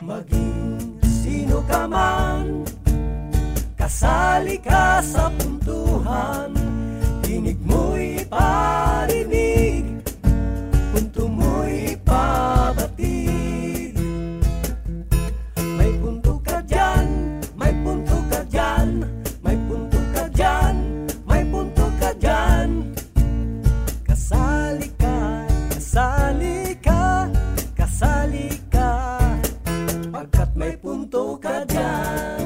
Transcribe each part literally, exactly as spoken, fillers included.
Maging sino ka man, kasali ka sa puntuhan. Tinig mo'y parinig, punto mo'y pabatid. May punto ka dyan, may punto ka dyan, may punto ka dyan, may punto ka dyan. Kasali ka, kasali ka, kasali ka, pagkat may punto ka dyan.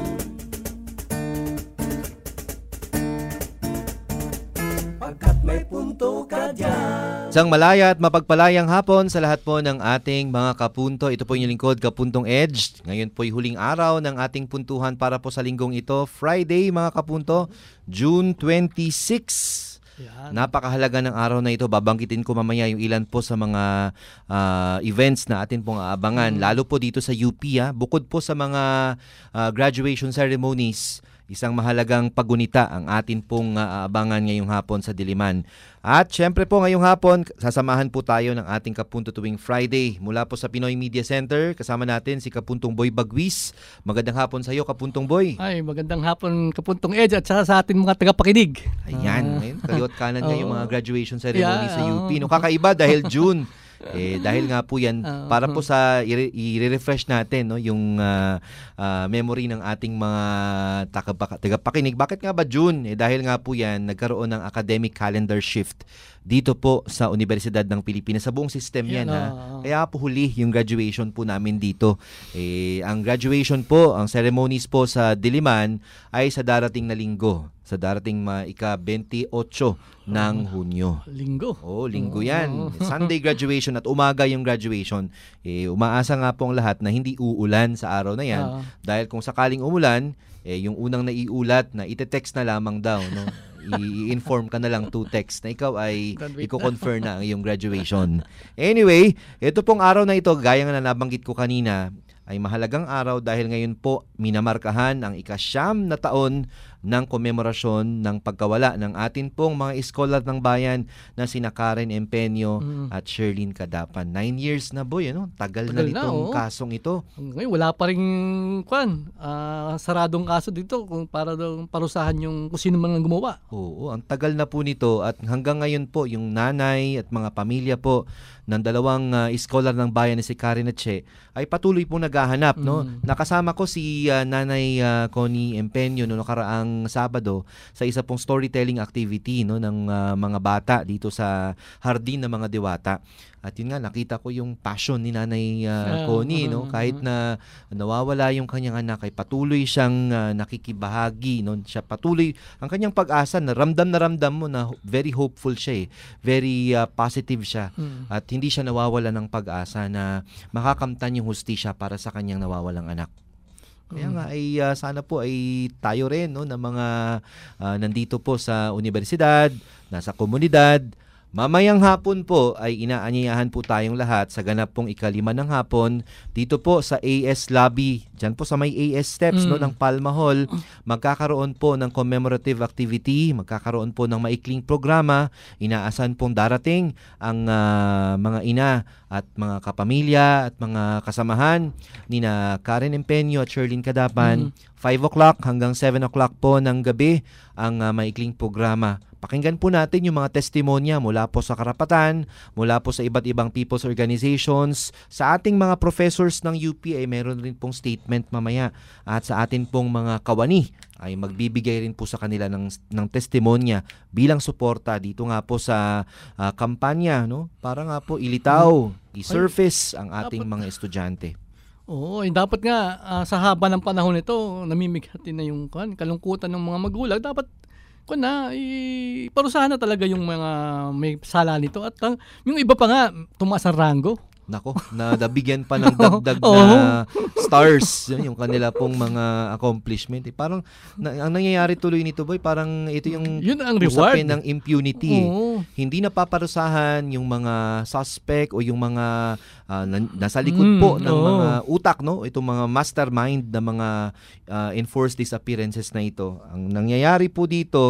Pagkat may punto ka dyan. Isang malaya at mapagpalayang hapon sa lahat po ng ating mga kapunto. Ito po yung lingkod, Kapuntong Edge. Ngayon po yung huling araw ng ating puntuhan para po sa linggong ito. Friday mga kapunto, June twenty-sixth. Yan. Napakahalaga ng araw na ito. Babanggitin ko mamaya yung ilan po sa mga uh, events na atin pong aabangan. Mm. Lalo po dito sa U P. Ha? Bukod po sa mga uh, graduation ceremonies, isang mahalagang pagunita ang atin pong uh, aabangan ngayong hapon sa Diliman. At syempre po ngayong hapon, sasamahan po tayo ng ating Kapunto tuwing Friday. Mula po sa Pinoy Media Center, kasama natin si Kapuntong Boy Bagwis. Magandang hapon sa iyo, Kapuntong Boy. Ay, magandang hapon, Kapuntong Edge, at saka sa atin mga tagapakinig. Ayan, uh, ngayon, kaliwat kanan niya uh, yung mga graduation ceremony yeah, sa U P. Uh, no, kakaiba dahil June. Eh dahil nga po yan uh, para po sa i- i-refresh natin no yung uh, uh, memory ng ating mga tagapakinig. Bakit nga ba June? Eh dahil nga po yan nagkaroon ng academic calendar shift dito po sa Universidad ng Pilipinas. Sa buong system yan, yan ha. Uh, Kaya po huli yung graduation po namin dito. Eh ang graduation po, ang ceremonies po sa Diliman ay sa darating na linggo. Sa darating ma ika-twenty-eight ng Hunyo. Linggo. Oh, linggo yan. Sunday graduation at umaga yung graduation. Eh, umaasa nga po ang lahat na hindi uulan sa araw na yan. Uh, dahil kung sakaling umulan, eh, yung unang naiulat na ite-text na lamang daw, no? I-inform ka na lang to text na ikaw ay i-confirm na ang iyong graduation. Anyway, ito pong araw na ito, gaya nga na nabanggit ko kanina, ay mahalagang araw dahil ngayon po minamarkahan ang ikasyam na taon ng komemorasyon ng pagkawala ng atin pong mga iskolar ng bayan na sina Karen Empeño mm. at Sherlyn Cadapan. Nine years na, boy, ano? Tagal, Tagal na nitong na, oh. kasong ito. Ngayon, wala pa rin kwan, uh, saradong kaso dito kung para daw parusahan yung kung sino man ang gumawa. Oo, ang tagal na po nito at hanggang ngayon po yung nanay at mga pamilya po ng dalawang uh, iskolar ng bayan na si Karen at Che ay patuloy pong naghahanap. Mm. No? Nakasama ko si uh, nanay uh, Connie Empeño no nakaraang Sabado sa isa pong storytelling activity no ng uh, mga bata dito sa Hardin ng mga Diwata. At yun nga, nakita ko yung passion ni Nanay uh, Connie, no? Kahit na nawawala yung kanyang anak, ay patuloy siyang uh, nakikibahagi, no? Siya patuloy, ang kanyang pag-asa, na ramdam na ramdam mo na very hopeful siya eh. Very uh, positive siya. Mm. At hindi siya nawawala ng pag-asa na makakamtan yung hustisya para sa kanyang nawawalang anak. Kaya nga ay uh, sana po ay tayo rin no na mga uh, nandito po sa universidad, nasa komunidad. Mamayang hapon po ay inaanyayahan po tayong lahat sa ganap pong ikalima ng hapon dito po sa A S Lobby. Diyan po sa may A S Steps mm. no, ng Palma Hall. Magkakaroon po ng commemorative activity, magkakaroon po ng maikling programa. Inaasahan pong darating ang uh, mga ina at mga kapamilya at mga kasamahan ni na Karen Empeño at Sherlyn Cadapan. Mm. five o'clock hanggang seven o'clock po ng gabi ang uh, maikling programa. Pakinggan po natin yung mga testimonya mula po sa karapatan, mula po sa iba't ibang people's organizations. Sa ating mga professors ng U P ay meron rin pong statement mamaya. At sa atin pong mga kawani ay magbibigay rin po sa kanila ng, ng testimonya bilang suporta dito nga po sa uh, kampanya, no? Para nga po ilitaw, i-surface ang ating mga estudyante. Oo, eh, dapat nga uh, sa haba ng panahon nito, namimighati na yung kan, kalungkutan ng mga magulang. Dapat kung na, iparusahan na talaga yung mga may sala nito. At uh, yung iba pa nga, tumaas ang rango. Nako, na nabigyan pa ng dagdag na stars yun, yung kanila pong mga accomplishment. Eh, parang na, ang nangyayari tuloy nito, boy, parang ito yung yun ang reward ng impunity. Eh. Hindi napaparusahan yung mga suspect o yung mga uh, na, nasa likod mm, po ng oh. mga utak, no? Itong mga mastermind na mga uh, enforced disappearances na ito. Ang nangyayari po dito,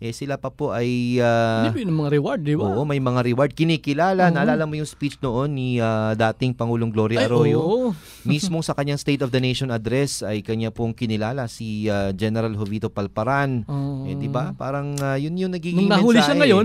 eh sila pa po ay uh, Hindi yung mga reward, di ba? Oo, may mga reward. Kinikilala. Oo. Naalala mo yung speech noon ni uh, dating Pangulong Gloria Ay, Arroyo? oo. Mismo sa kanyang State of the Nation address ay kanya pong kinilala si uh, General Jovito Palparan. Oo. Eh, di ba? Parang uh, yun yung nagiging Nung nahuli mensahe. siya ngayon,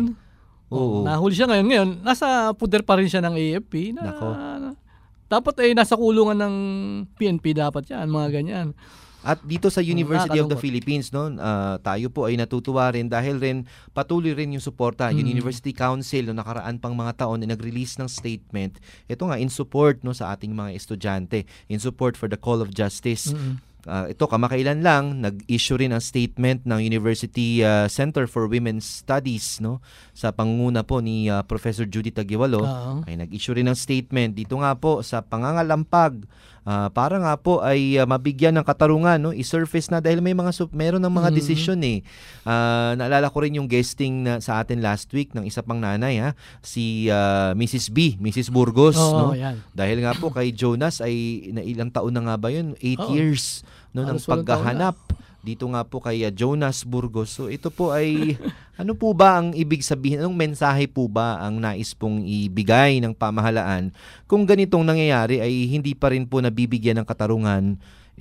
Oo. nahuli siya ngayon, ngayon, nasa puder pa rin siya ng A F P. Na, Nako. dapat ay nasa kulungan ng P N P dapat yan, mga ganyan. At dito sa University of the nakakalungkot. Philippines, no, uh, tayo po ay natutuwa rin dahil rin patuloy rin yung suporta. Yung Mm. University Council no nakaraan pang mga taon ay nag-release ng statement. Ito nga in support no sa ating mga estudyante, in support for the call of justice. Mm-mm. Uh, ito kamakailan lang nag-issue rin ang statement ng University uh, Center for Women's Studies no sa pangunguna po ni uh, Professor Judy Taguiwalo. Oo. Ay nag-issue rin ng statement dito nga po sa pangangalampag uh, para nga po ay uh, mabigyan ng katarungan no i-surface na dahil may mga sup- meron ng mga Mm. desisyon eh. Uh, naalala ko rin yung guesting na sa atin last week ng isa pang nanay ha si uh, Missus B, Missus Burgos no. Oo, yan. Dahil nga po kay Jonas ay na ilang taon na nga ba yun? eight Oo. years no ng Halos walang paghahanap dito nga po kay uh, Jonas Burgos. So ito po ay ano po ba ang ibig sabihin? Anong mensahe po ba ang nais pong ibigay ng pamahalaan kung ganitong nangyayari ay hindi pa rin po nabibigyan ng katarungan?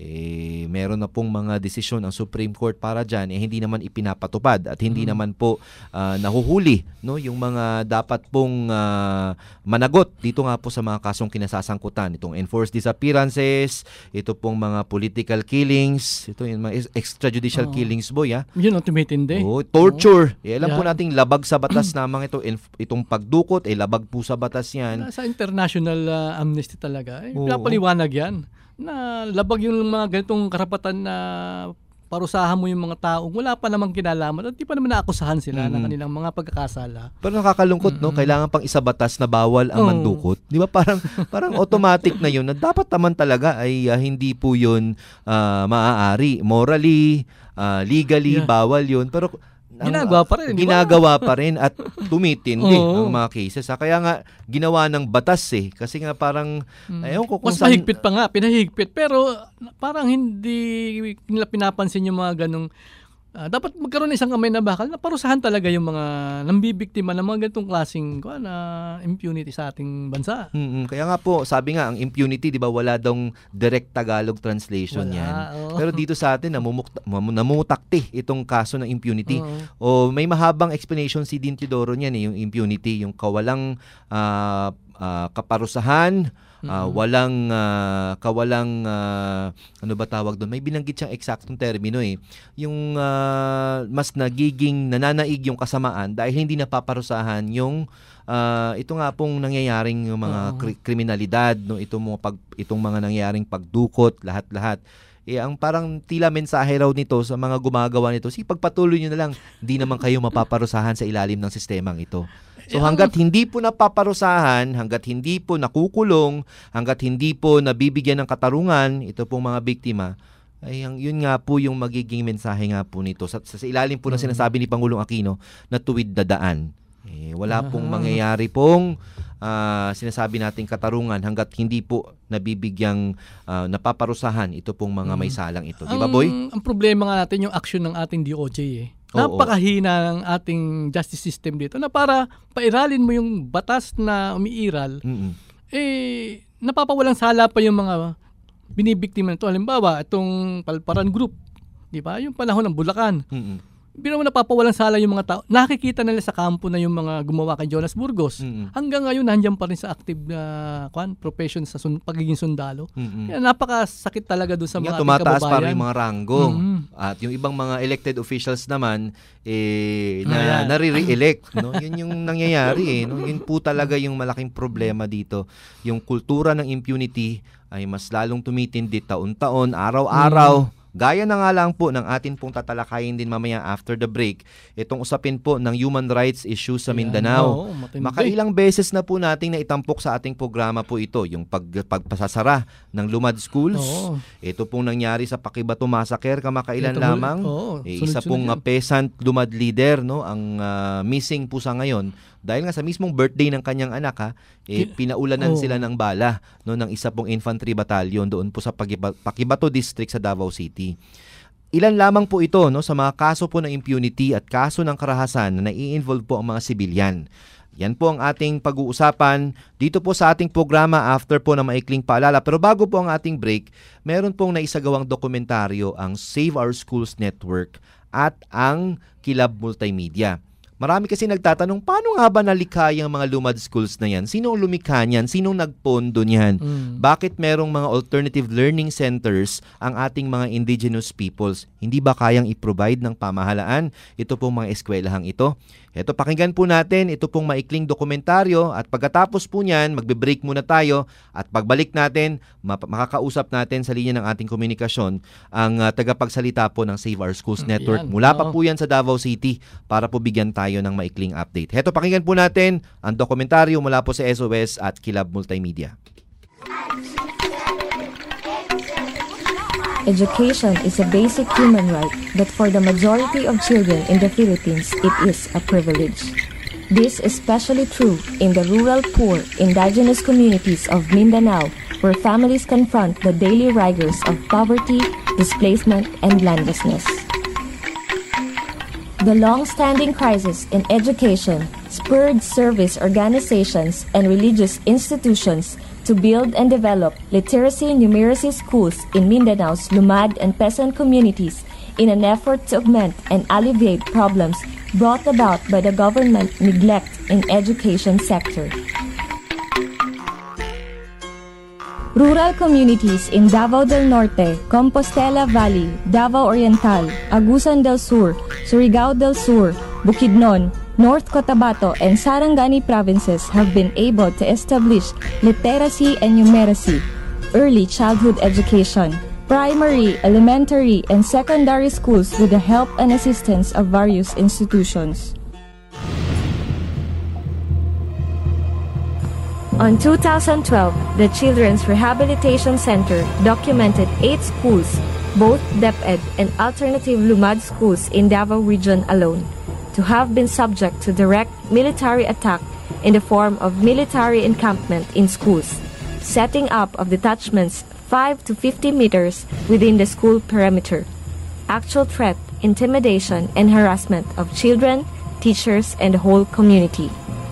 Eh, meron na pong mga desisyon ang Supreme Court para dyan, eh, hindi naman ipinapatupad at hindi Mm. naman po uh, nahuhuli no, yung mga dapat pong uh, managot dito nga po sa mga kasong kinasasangkutan. Itong enforced disappearances, ito pong mga political killings, ito yung mga extrajudicial Oo. killings, boy. Ha? Yun ang tumitindi. Oh, torture. Eh, alam po Yeah. nating labag sa batas namang ito, inf- itong pagdukot, eh, labag po sa batas yan. Sa international uh, amnesty talaga, eh, Oo. pinapaliwanag yan na labag yung mga ganitong karapatan na parusahan mo yung mga taong wala pa namang kinalaman at di pa naman naakusahan sila ng Mm. kanilang mga pagkakasala. Pero nakakalungkot, no? Mm-mm. Kailangan pang isabatas na bawal ang Oo. mandukot. Di ba? Parang, parang automatic na yun na dapat naman talaga ay ah, hindi po yun ah, maaari. Morally, ah, legally, Yeah. bawal yun. Pero ang- Ginagawa pa rin, di ba? ginagawa pa rin at tumitindi ang Oo. mga cases. Ha? Kaya nga, ginawa ng batas eh. Kasi nga parang, Mm. ayaw ko kung Mas saan- mahigpit pa nga, pinahigpit. Pero parang hindi nila pinapansin yung mga ganong ah, dapat magkaroon ng isang kamay na bakal na parusahan talaga yung mga nambibiktima ng mga ganitong klaseng kuwan na impunity sa ating bansa. Mm-mm. Kaya nga po, sabi nga, ang impunity, di ba, wala daw direct Tagalog translation Wala, yan. oo. Pero dito sa atin, namumukta, mam- namutakti itong kaso ng impunity. Oo. O may mahabang explanation si Dean Teodoro niyan, eh, yung impunity, yung kawalang ah, ah, kaparusahan, ah, Mm-mm. walang ah, kawalang ah, ano ba tawag doon? May binanggit siyang eksaktong termino eh. Yung ah, mas nagiging nananaig yung kasamaan dahil hindi napaparusahan yung ah, ito nga pong nangyayaring yung mga Oo. kri- kriminalidad, no, itong mga pag itong mga nangyayaring pagdukot, lahat-lahat. Eh, ang parang tila mensahe raw nito sa mga gumagawa nito, si pagpatuloy nyo na lang, hindi naman kayo mapaparusahan sa ilalim ng sistemang ito. So Eh, ang- hanggat hindi po napaparusahan, hanggat hindi po nakukulong, hanggat hindi po nabibigyan ng katarungan, ito pong mga biktima, ay ang, yun nga po yung magiging mensahe nga po nito. Sa, sa ilalim po ng Mm. sinasabi ni Pangulong Aquino na tuwid na daan. Eh, wala pong Ah. mangyayari pong ah, sinasabi nating katarungan hanggat hindi po nabibigyang ah, napaparusahan ito pong mga may Mm. salang ito. Di ba, boy? Ang, ang problema nga natin yung action ng ating D O J eh. Oo. Napakahina ng ating justice system dito na para pairalin mo yung batas na umiiral, Mm-mm. eh napapawalang sala pa yung mga binibiktima nito. Halimbawa, itong Palparan Group, di ba? Yung panahon ng Bulacan. Mm-mm. Biro mo napapawalang sala yung mga tao. Nakikita nila sa kampo na yung mga gumawa kay Jonas Burgos. Mm-mm. Hanggang ngayon, nandiyan pa rin sa active na kwan, profession sa sun- pagiging sundalo. Mm-mm. Kaya napakasakit talaga doon sa Nga, mga ating tumataas kababayan. pa rin yung mga ranggo. Mhm. At yung ibang mga elected officials naman, eh, na, Ayan. nare-re-elect. No? Yun yung nangyayari. Eh, no? Yun po talaga yung malaking problema dito. Yung kultura ng impunity ay mas lalong tumitindi taon-taon, araw-araw. Gaya na nga lang po ng atin pong tatalakayin din mamaya after the break, itong usapin po ng human rights issues sa Ayan. Mindanao. Oo, matindi. Makailang beses na po nating naitampok sa ating programa po ito, yung pag, pagpasasara ng Lumad Schools. Oo. Ito pong nangyari sa Pakibato Massacre kamakailan Ito, lamang. oo, Eh, sunod-sunod isa pong yan. uh, peasant Lumad leader, no, ang uh, missing po sa ngayon dahil nga sa mismong birthday ng kanyang anak, ha, eh, Kin- pinaulanan oo. sila ng bala, no, ng isa pong infantry battalion doon po sa Pakiba- Pakibato district sa Davao City. Ilan lamang po ito no, sa mga kaso po ng impunity at kaso ng karahasan na nai-involve po ang mga sibilyan. Yan po ang ating pag-uusapan dito po sa ating programa after po na maikling paalala. Pero bago po ang ating break, meron pong naisagawang dokumentaryo ang Save Our Schools Network at ang Kilab Multimedia. Marami kasi nagtatanong, paano nga ba nalikha yung mga Lumad schools na yan? Sinong lumikha niyan? Sinong nagpondo niyan? Mm. Bakit merong mga alternative learning centers ang ating mga indigenous peoples? Hindi ba kayang i-provide ng pamahalaan ito pong mga eskwelahang ito? Ito, pakinggan po natin ito pong maikling dokumentaryo at pagkatapos po niyan, magbe-break muna tayo at pagbalik natin, makakausap natin sa linya ng ating komunikasyon ang uh, tagapagsalita po ng Save Our Schools Network. Yan, Mula no. pa po yan sa Davao City para po bigyan tayo ng maikling update. Ito, pakinggan po natin ang dokumentaryo mula po sa S O S at Kilab Multimedia. Education is a basic human right, but for the majority of children in the Philippines, it is a privilege. This is especially true in the rural, poor, indigenous communities of Mindanao, where families confront the daily rigors of poverty, displacement, and landlessness. The long-standing crisis in education spurred service organizations and religious institutions to build and develop literacy and numeracy schools in Mindanao's Lumad and peasant communities in an effort to augment and alleviate problems brought about by the government neglect in education sector. Rural communities in Davao del Norte, Compostela Valley, Davao Oriental, Agusan del Sur, Surigao del Sur, Bukidnon, North Cotabato, and Sarangani provinces have been able to establish literacy and numeracy, early childhood education, primary, elementary, and secondary schools with the help and assistance of various institutions. On two thousand twelve, the Children's Rehabilitation Center documented eight schools, both DepEd and alternative Lumad schools in Davao Region alone, to have been subject to direct military attack in the form of military encampment in schools, setting up of detachments five to fifty meters within the school perimeter, actual threat, intimidation, and harassment of children, teachers, and the whole community.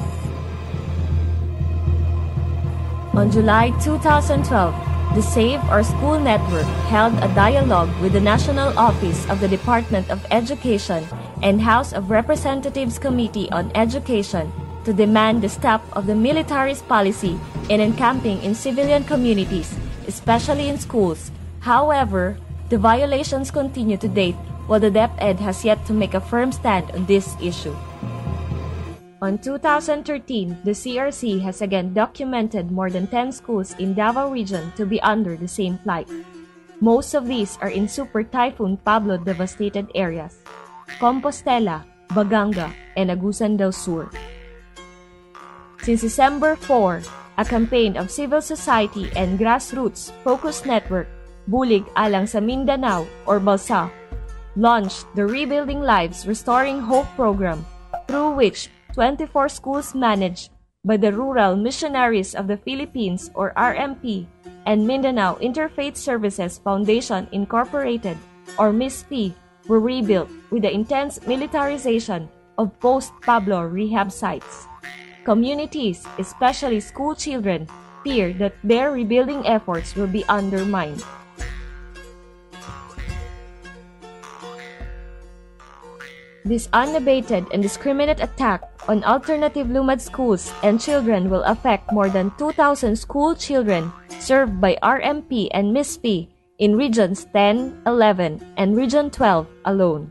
On July two thousand twelve, the Save Our School Network held a dialogue with the National Office of the Department of Education and House of Representatives Committee on Education to demand the stop of the military's policy in encamping in civilian communities, especially in schools. However, the violations continue to date, while the DepEd has yet to make a firm stand on this issue. On two thousand thirteen, the C R C has again documented more than ten schools in Davao Region to be under the same plight. Most of these are in Super Typhoon Pablo devastated areas, Compostela, Baganga, and Agusan del Sur. Since December fourth, a campaign of civil society and grassroots focused network, Bulig Alang sa Mindanao or BALSA, launched the Rebuilding Lives Restoring Hope program, through which twenty-four schools managed by the Rural Missionaries of the Philippines or R M P and Mindanao Interfaith Services Foundation Incorporated or M I S F I were rebuilt with the intense militarization of post-Pablo rehab sites. Communities, especially school children, fear that their rebuilding efforts will be undermined. This unabated and discriminate attack on alternative Lumad schools and children will affect more than two thousand school children served by R M P and M I S F I in Regions ten, eleven, and Region twelve alone.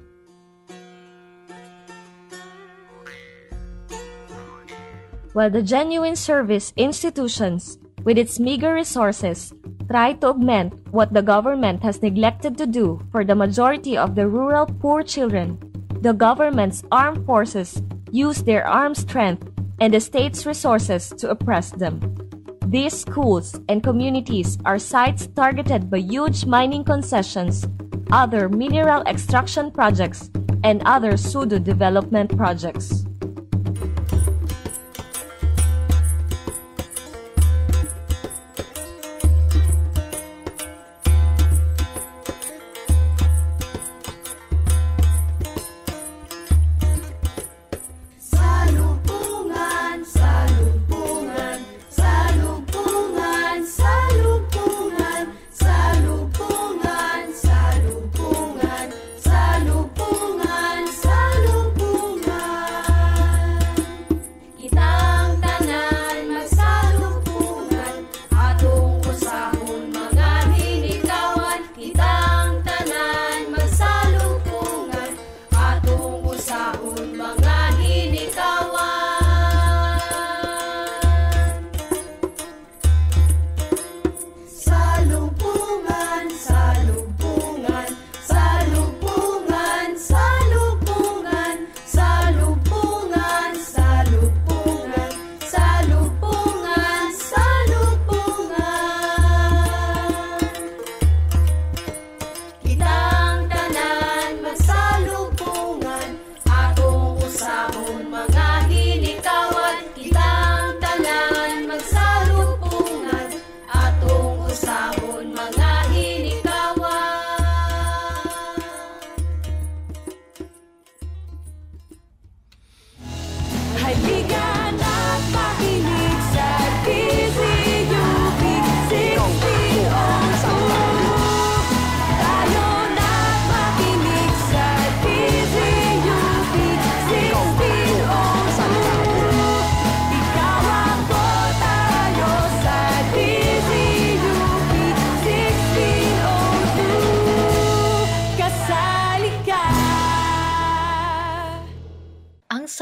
While the genuine service institutions, with its meager resources, try to augment what the government has neglected to do for the majority of the rural poor children, the government's armed forces use their armed strength and the state's resources to oppress them. These schools and communities are sites targeted by huge mining concessions, other mineral extraction projects, and other pseudo-development projects.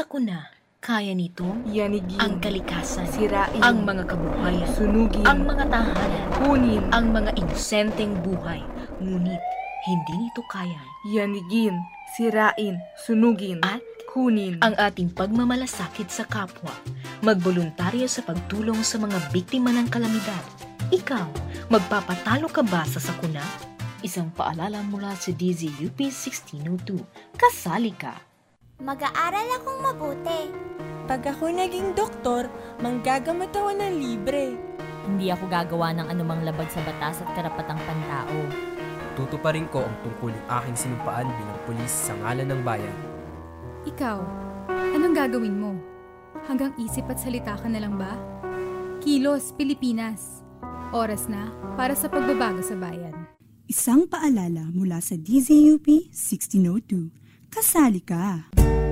sakuna. Kaya nito yanigin, ang kalikasan, sirain, ang mga kabuhayan, sunugin, ang mga tahanan, kunin, ang mga inosenteng buhay. Ngunit hindi nito kaya yanigin, sirain, sunugin, at kunin ang ating pagmamalasakit sa kapwa. Magboluntaryo sa pagtulong sa mga biktima ng kalamidad. Ikaw, magpapatalo ka ba sa sakuna? Isang paalala mula sa D Z U P sixteen oh two. Kasali ka! Mag-aaral akong mabuti. Pag ako naging doktor, manggagamot ako ng libre. Hindi ako gagawa ng anumang labag sa batas at karapatang pantao. Tutuparin ko ang tungkuling aking sinumpaan bilang pulis sa ngalan ng bayan. Ikaw, anong gagawin mo? Hanggang isip at salita ka na lang ba? Kilos, Pilipinas. Oras na para sa pagbabago sa bayan. Isang paalala mula sa D Z U P sixteen oh two. Kasali ka!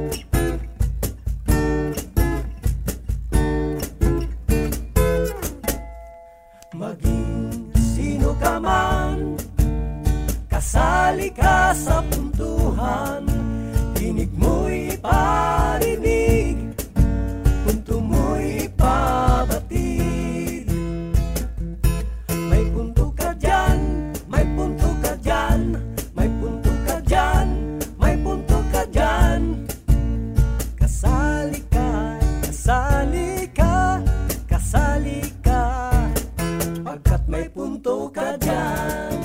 Maging sino ka man, kasali ka sa puntuhan. Tinig mo'y iparinig, punto mo'y ipabatid. May punto ka dyan, may punto ka dyan, may punto ka dyan, may punto ka dyan. Kasali ka, kasali ka, kasali ka, pagkat may punto ka dyan.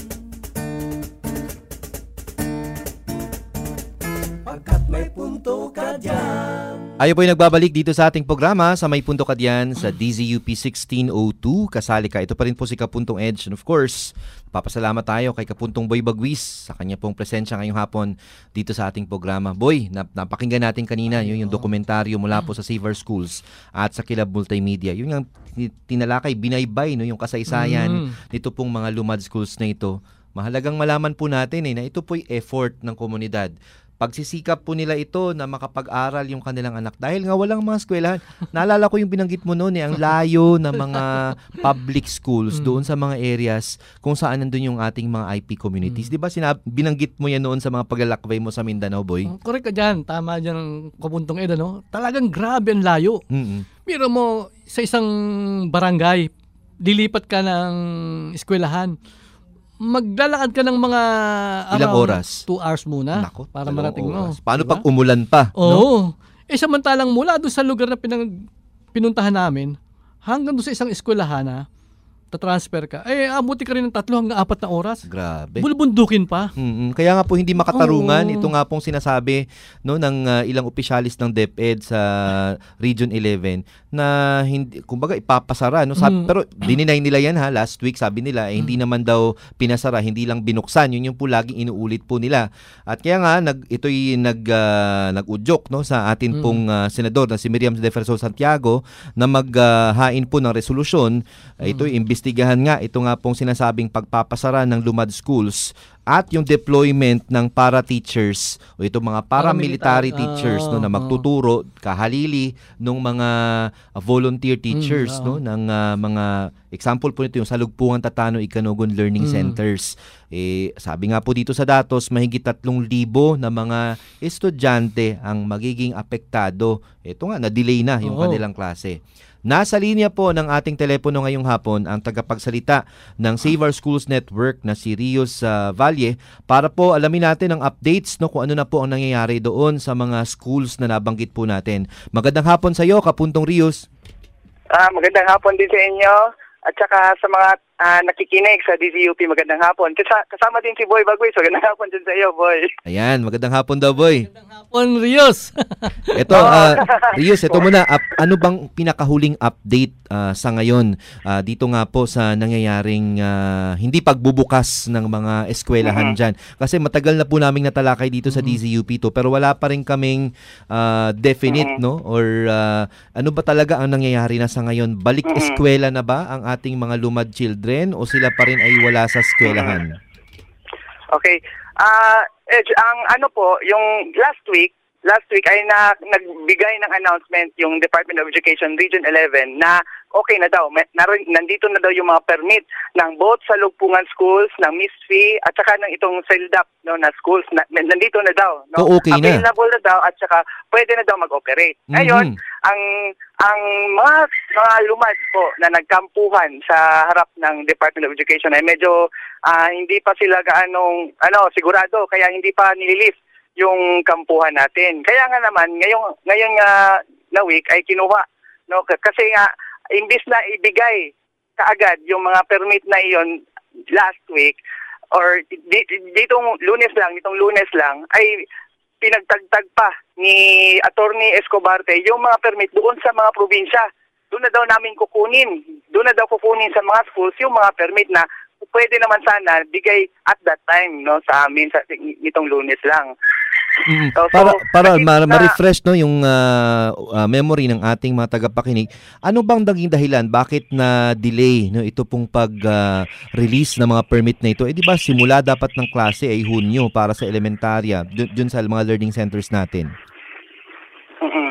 Pagkat may punto ka dyan. Ayo po yung nagbabalik dito sa ating programa sa May Punto Ka Diyan sa D Z U P sixteen oh two. Kasali ka. Ito pa rin po si Kapuntong Edge. And of course, papasalamat tayo kay Kapuntong Boy Bagwis sa kanya pong presensya ngayong hapon dito sa ating programa. Boy, nap- napakinggan natin kanina yun, yung dokumentaryo mula po sa Save Our Schools at sa Kilab Multimedia. Yun yung tinalakay, binaybay no, yung kasaysayan mm. nito pong mga lumad schools na ito. Mahalagang malaman po natin eh, na ito po'y effort ng komunidad. Pagsisikap po nila ito na makapag-aral yung kanilang anak. Dahil nga walang mga eskwelahan. Naalala ko yung binanggit mo noon eh, ang layo ng mga public schools doon sa mga areas kung saan nandun yung ating mga I P communities. Di ba sinab- binanggit mo yan noon sa mga paglalakbay mo sa Mindanao, Boy? Oh, correct ka dyan. Tama dyan ang Kapuntong Ed, no? Talagang grabe ang layo. Mm-mm. Mira mo, sa isang barangay, lilipat ka ng eskwelahan. Maglalakad ka ng mga ilang oras? two hours muna. Nako, para marating mo. Paano diba? pag umulan pa? Oo. No? Eh samantalang mula doon sa lugar na pinang, pinuntahan namin, hanggang doon sa isang eskwelahan na, tatransfer ka, eh abuti ka rin ng tatlo hanggang apat na oras. Grabe. Bulubundukin pa. Mm-hmm. Kaya nga po hindi makatarungan. Oo. Ito nga pong sinasabi no, ng uh, ilang opisyalis ng DepEd sa Region eleven na hindi, kumbaga ipapasara. No? Sabi, mm. Pero dininay nila yan ha, last week sabi nila, eh, hindi mm. naman daw pinasara, hindi lang binuksan. Yun yung po laging inuulit po nila. At kaya nga, nag, ito'y nag, uh, nag-udyok no, sa atin mm. pong uh, senador na si Miriam Defensor Santiago na maghain uh, po ng resolusyon. Mm. Uh, ito'y imbestigahan nga ito nga pong sinasabing pagpapasara ng lumad schools at yung deployment ng para-teachers o itong mga paramilitary teachers uh, no, na magtuturo kahalili ng mga uh, volunteer teachers mm, uh, no, ng uh, mga example po nito yung Salugpungan Tatano Ikanogon Learning mm. Centers. Eh, sabi nga po dito sa datos, mahigit tatlong libo na mga estudyante ang magiging apektado. Ito nga, na-delay na yung oh. kanilang klase. Nasa linya po ng ating telepono ngayong hapon ang tagapagsalita ng Save Our Schools Network na si Rios uh, Valle para po alamin natin ang updates no, kung ano na po ang nangyayari doon sa mga schools na nabanggit po natin. Magandang hapon sa iyo, Kapuntong Rios. Ah, magandang hapon din sa inyo at saka sa mga uh, nakikinig sa D Z U P, magandang hapon. Kas- kasama din si Boy Bagwis, magandang hapon din sa iyo, Boy. Ayan, magandang hapon daw, Boy. Magandang hapon, Rios. Ito, uh, Rios, ito muna, up, ano bang pinakahuling update uh, sa ngayon uh, dito nga po sa nangyayaring uh, hindi pagbubukas ng mga eskwelahan mm-hmm. dyan? Kasi matagal na po naming natalakay dito mm-hmm. sa D Z U P to, pero wala pa rin kaming uh, definite, mm-hmm. no? Or uh, ano ba talaga ang nangyayari na sa ngayon? Balik mm-hmm. eskwela na ba ang ating mga lumad children o sila pa rin ay wala sa eskwelahan? Okay. Uh, Edge, ang ano po, yung last week, last week ay na, nagbigay ng announcement yung Department of Education Region eleven na okay na daw. May, narin, nandito na daw yung mga permit ng both sa Lugpungan Schools, ng Miss Fee, at saka ng itong SELDAP no, na schools. Na, nandito na daw. No? So, okay na. Available na daw at saka pwede na daw mag-operate. Mm-hmm. Ngayon, ang ang mga mga lumad po na nagkampuhan sa harap ng Department of Education ay medyo uh, hindi pa sila gaanong ano, sigurado, kaya hindi pa nililift yung kampuhan natin. Kaya nga naman, ngayong, ngayong uh, na week ay kinuha. No? Kasi nga, imbis na ibigay kaagad yung mga permit na iyon last week, or di, ditong lunes lang, ditong lunes lang, ay pinagtagtag pa ni Attorney Escobarte yung mga permit doon sa mga probinsya. Doon na daw namin kukunin. Doon na daw kukunin sa mga schools yung mga permit na pwede naman sana bigay at that time no sa amin sa nitong lunes lang. Mm, so, para so, para ma- na, ma-refresh no yung uh, uh, memory ng ating mga tagapakinig. Ano bang naging dahilan bakit na delay no ito pong pag-release uh, ng mga permit na ito? Eh di ba simula dapat ng klase ay Hunyo para sa elementarya dun sa mga learning centers natin? Mm-hmm.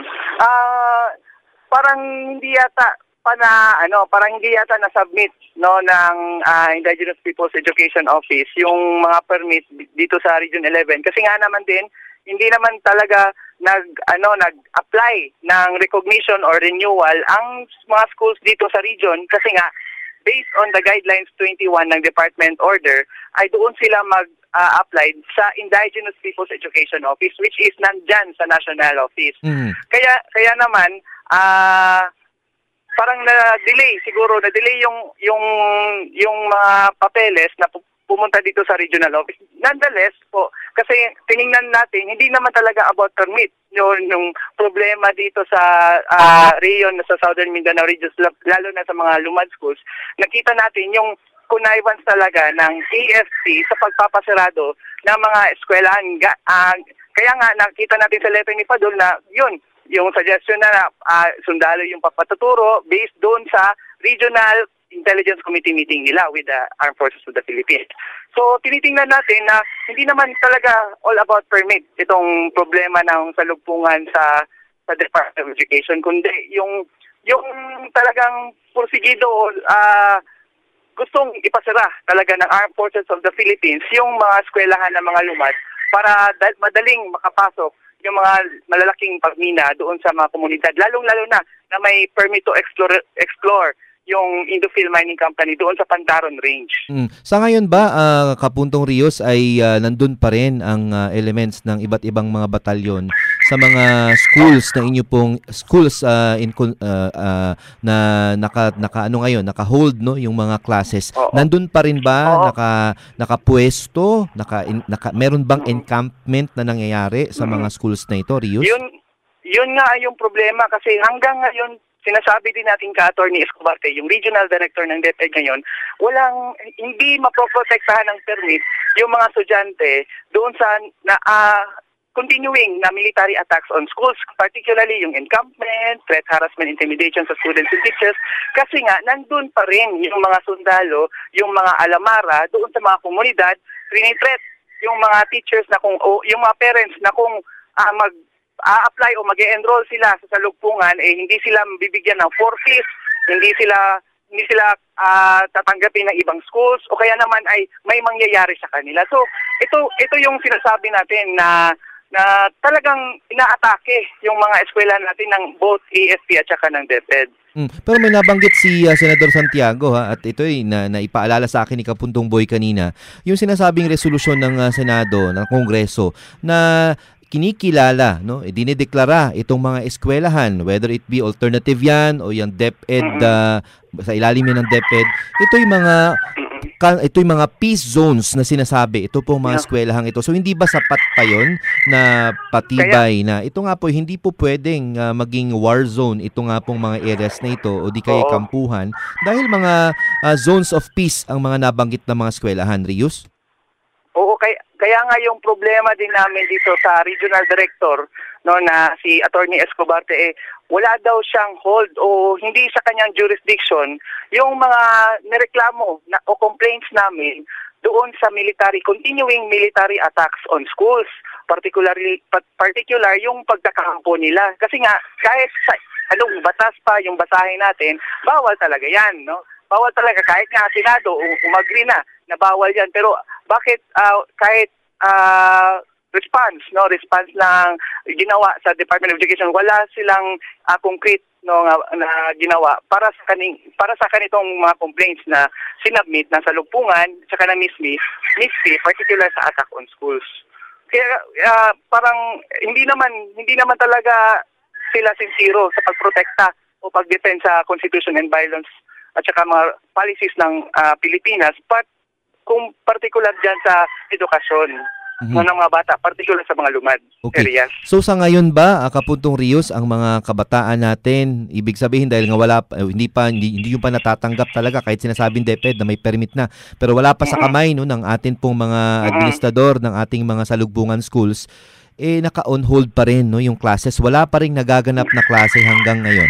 Uh, parang hindi yata pa na ano, parang hindi yata na-submit no ng uh, Indigenous Peoples Education Office yung mga permit dito sa Region eleven kasi nga naman din hindi naman talaga nag ano nag-apply ng recognition or renewal ang mga schools dito sa region kasi nga based on the guidelines twenty-one ng Department Order ay doon sila mag-apply uh, sa Indigenous Peoples Education Office which is nandyan sa National Office. Mm. Kaya kaya naman ah uh, parang na-delay siguro, na-delay yung yung yung mga papeles na pumunta dito sa regional office. Nonetheless po, kasi tiningnan natin, hindi naman talaga about permit. Yung, yung problema dito sa uh, region, sa Southern Mindanao regions, lalo na sa mga lumad schools, nakita natin yung connivance talaga ng A F P sa pagpapasarado ng mga eskwelahan. Uh, kaya nga, nakita natin sa letter ni Padul na yun, yung suggestion na uh, sundalo yung papatuturo based doon sa Regional Intelligence Committee meeting nila with the Armed Forces of the Philippines. So, tinitingnan natin na hindi naman talaga all about permit itong problema ng salugpungan sa sa Department of Education, kundi yung yung talagang porsigido uh, gustong ipasara talaga ng Armed Forces of the Philippines yung mga eskwelahan ng mga lumad para dal- madaling makapasok yung mga malalaking pagmina doon sa mga komunidad, lalong-lalo na na may permit to explore, explore yung Indophil Mining Company doon sa Pantaron Range. Mm. Sa ngayon ba, uh, Kapuntong Rios, ay uh, nandun pa rin ang uh, elements ng iba't ibang mga batalyon sa mga schools na inyo pong schools uh, in uh, uh, na naka naka ano ngayon, naka-hold no yung mga classes. Oo. Nandun pa rin ba? Oo. Naka nakapuesto, naka, in, naka meron bang encampment na nangyayari sa mga schools na ito, Rios? Yun yun nga yung problema kasi hanggang ngayon sinasabi din natin ka Attorney Escobarte, yung regional director ng DepEd ngayon, walang hindi mapoprotektahan ng permit yung mga estudyante doon sa na uh, continuing na military attacks on schools, particularly yung encampment, threat, harassment, intimidation sa students and teachers, kasi nga nandun pa rin yung mga sundalo, yung mga alamara doon sa mga komunidad, rinitreat yung mga teachers na kung o yung mga parents na kung uh, mag a-apply o mag-e-enroll sila sa salugpungan, eh hindi sila bibigyan ng forfeit, hindi sila hindi sila uh, tatanggapin ng ibang schools o kaya naman ay may mangyayari sa kanila. So, ito ito yung sinasabi natin na na talagang inaatake yung mga eskwela natin ng both A F P at saka ng DepEd. Mm. Pero may nabanggit si uh, Senador Santiago ha, at ito ay na, na ipaalala sa akin ni Kapuntong Boy kanina, yung sinasabing resolusyon ng uh, Senado, ng Kongreso na kinikilala, no, dinideklara itong mga eskwelahan, whether it be alternative yan o yung DepEd, uh, sa ilalim yan ng DepEd, ito yung mga ito yung mga peace zones na sinasabi, ito pong mga eskwelahang ito. So hindi ba sapat pa yon na patibay na ito nga po, hindi po pwedeng uh, maging war zone ito nga pong mga areas na ito o di kaya kampuhan dahil mga uh, zones of peace ang mga nabanggit na mga eskwelahan, Rios? Oo, kaya Kaya nga yung problema din namin dito sa regional director no na si Attorney Escobarte eh wala daw siyang hold o hindi sa kanyang jurisdiction yung mga nireklamo na, o complaints namin doon sa military, continuing military attacks on schools, particularly particular yung pagkakampo nila. Kasi nga, kahit sa anong batas pa yung basahin natin, bawal talaga yan, no? Bawal talaga, kahit nga Senado, umagri na, na bawal yan. Pero bakit uh, kahit uh, response, no, response ng ginawa sa Department of Education, wala silang uh, concrete no na, na ginawa para sa kaning para sa kanitong mga complaints na sinubmit ng salugpungan sa kanang mismi, mismi particular sa attack on schools. Kaya uh, parang hindi naman hindi naman talaga sila sincero sa pagprotekta o pagdefend sa Constitution and violence at saka mga policies ng uh, Pilipinas, but kung particular dyan sa edukasyon mm-hmm. ng mga bata, particular sa mga lumad okay. areas. So sa ngayon ba, uh, Kapuntong Rios, ang mga kabataan natin, ibig sabihin dahil nga wala, uh, hindi pa, hindi, hindi yung pa natatanggap talaga kahit sinasabing DepEd na may permit na, pero wala pa sa kamay no, ng atin pong mga administrador ng ating mga salugbungan schools, eh naka-on hold pa rin no, yung classes. Wala pa rin nagaganap na klase hanggang ngayon.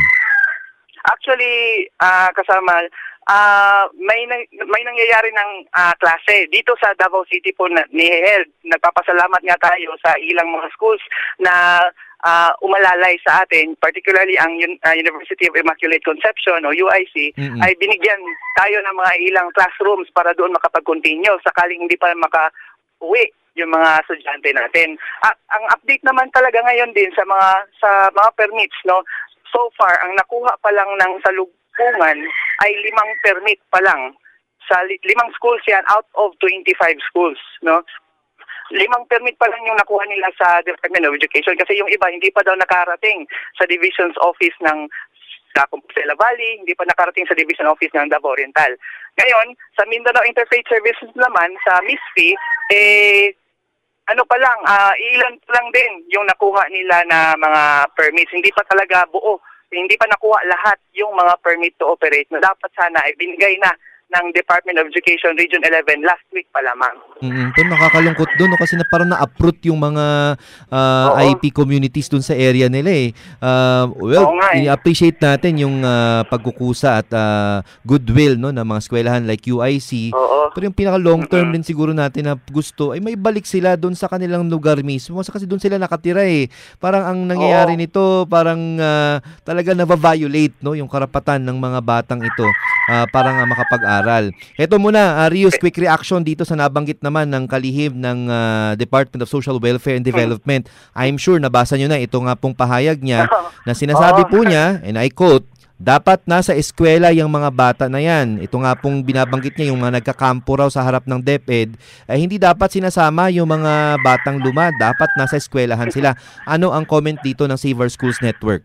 Actually, uh, kasama, uh, may nang, may nangyayari ng uh, klase dito sa Davao City po na ni-held. Nagpapasalamat nga tayo sa ilang mga schools na uh, umalalay sa atin, particularly ang uh, University of Immaculate Conception o U I C, mm-hmm. ay binigyan tayo ng mga ilang classrooms para doon makapag-continue sakaling hindi pa maka-uwi yung mga estudyante natin. At ang update naman talaga ngayon din sa mga sa mga permits, no. So far, ang nakuha pa lang ng salugpungan ay limang permit pa lang. Sa li- limang schools yan out of twenty-five schools, no? Limang permit pa lang yung nakuha nila sa Department of Education kasi yung iba hindi pa daw nakarating sa Division's Office ng sa Compostela Valley, hindi pa nakarating sa Division Office ng Davao Oriental. Ngayon, sa Mindanao Interfaith Services naman, sa MISFI, eh, ano pa lang, uh, ilan pa lang din yung nakuha nila na mga permits. Hindi pa talaga buo, hindi pa nakuha lahat yung mga permit to operate na dapat sana ay binigay na ng Department of Education Region eleven last week pa lamang. Mm-hmm. Pero nakakalungkot doon no? Kasi na parang na-uproot yung mga uh, I P communities doon sa area nila eh. Uh, well, eh. i-appreciate natin yung uh, pagkukusa at uh, goodwill no, ng mga eskwelahan like U I C. Oo. Pero yung pinaka long term mm-hmm. din siguro natin na gusto ay may balik sila doon sa kanilang lugar mismo kasi doon sila nakatira eh. Parang ang nangyayari Oo. nito parang uh, talaga na-violate no, yung karapatan ng mga batang ito uh, para nga makapag-aral. Ito muna, uh, Rios, quick reaction dito sa nabanggit naman ng kalihim ng uh, Department of Social Welfare and Development. I'm sure nabasa nyo na ito nga pong pahayag niya na sinasabi po niya, and I quote, dapat nasa eskwela yung mga bata na yan. Ito nga pong binabanggit niya, yung mga nagkakampo raw sa harap ng DepEd, ay hindi dapat sinasama yung mga batang luma. Dapat nasa eskwelahan sila. Ano ang comment dito ng Save Our Schools Network?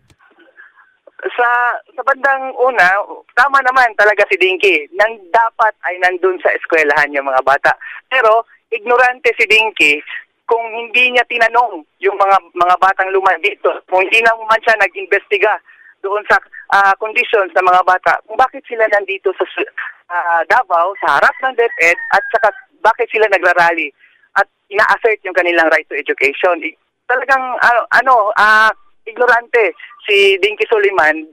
Sa sa bandang una, tama naman talaga si Dinky. Nang dapat ay nandun sa eskwelahan yung mga bata. Pero ignorante si Dinky kung hindi niya tinanong yung mga mga batang luma dito. Kung hindi naman siya nag-imbestiga doon sa uh, conditions ng mga bata, kung bakit sila nandito sa uh, Davao, sa harap ng DepEd, at saka bakit sila nagrarally at ina-assert yung kanilang right to education. I, talagang ano, ano uh, ignorante si Dinky Soliman.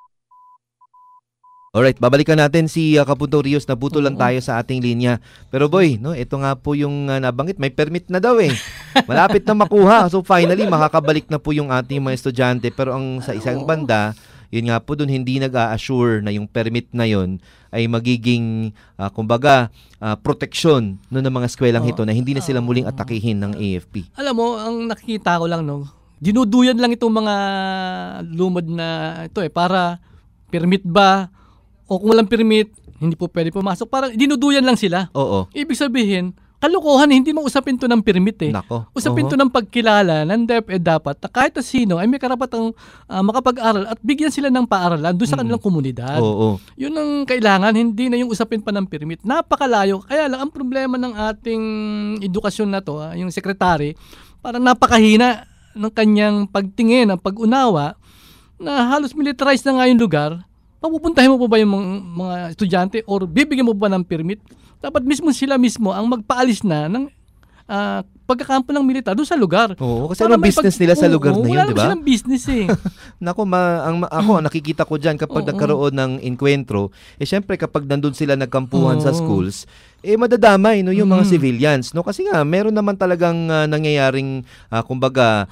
Alright, babalikan natin si uh, Kapuntong Rios, nabuto lang tayo sa ating linya. Pero boy, no, ito nga po yung uh, nabanggit, may permit na daw eh. Malapit na makuha. So finally, makakabalik na po yung ating mga estudyante. Pero ang sa isang banda, yun nga po dun hindi nag-a-assure na yung permit na yun ay magiging, uh, kumbaga, uh, proteksyon no, ng mga eskwelang oh. ito na hindi na sila muling atakihin ng A F P. Alam mo, ang nakikita ko lang, no, dinuduyan lang itong mga lumad na ito eh, para permit ba, o kung walang permit, hindi po pwede pumasok. Parang dinuduyan lang sila. Oo. Ibig sabihin, kalokohan, hindi mo usapin to ng permit eh. Nako. Usapin Uh-huh. to ng pagkilala ng DepEd dapat na kahit na sino ay may karapatang uh, makapag-aral at bigyan sila ng paaralan doon sa kanilang komunidad. Oo. Yun ang kailangan, hindi na yung usapin pa ng permit. Napakalayo. Kaya lang, ang problema ng ating edukasyon na to, uh, yung sekretary, parang napakahina ng kanyang pagtingin, ang pag-unawa, na halos militarized na nga yung lugar. Papupuntahin mo pa ba yung mga, mga estudyante or bibigyan mo ba ng permit? Dapat mismo sila mismo ang magpaalis na ng uh, pagkakampo ng militar doon sa lugar. Oo, kasi ano business pag- nila sa lugar oo, na yun, di ba? Wala naman silang business eh. Nako, ma- ang, ako, nakikita ko dyan kapag Oo. nagkaroon ng enkwentro, eh syempre kapag nandun sila nagkampuhan Oo. sa schools, eh madadamay no, yung mga Mm. civilians. No? Kasi nga, meron naman talagang uh, nangyayaring, uh, kumbaga,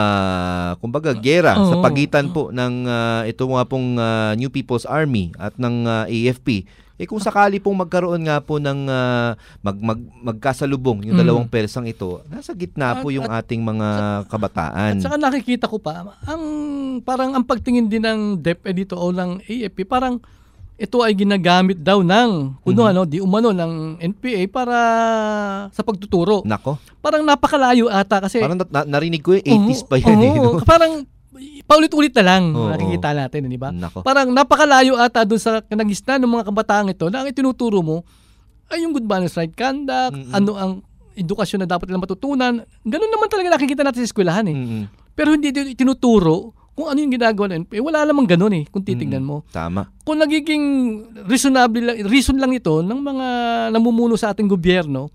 uh, kumbaga, gera Oo. sa pagitan po ng uh, ito nga pong uh, New People's Army at ng uh, A F P. Eh kung sakali pong magkaroon nga po ng uh, mag, mag, magkasalubong yung dalawang Mm. persang ito, nasa gitna po At- yung at- ating mga kabataan. At saka nakikita ko pa, ang parang ang pagtingin din ng DepEd dito o ng A F P, parang ito ay ginagamit daw ng kuno Mhm. ano, di umano ng N P A para sa pagtuturo. Nako, Parang napakalayo ata kasi parang na- na- narinig ko yung eighties pa yan. eh, Oo, no? parang paulit-ulit na lang Oo. nakikita natin, di ba? Nako. Parang napakalayo ata doon sa kinagisnan ng mga kabataan ito na ang itinuturo mo ay yung good manners, right conduct, Mm-mm. ano ang edukasyon na dapat nilang matutunan. Ganun naman talaga nakikita natin sa eskwelahan eh. Mm-mm. Pero hindi din itinuturo kung ano yung ginagawa ng N P A. Wala namang ganun eh, kung titignan mo. Tama. Kung nagiging reasonable lang, reason lang ito ng mga namumuno sa ating gobyerno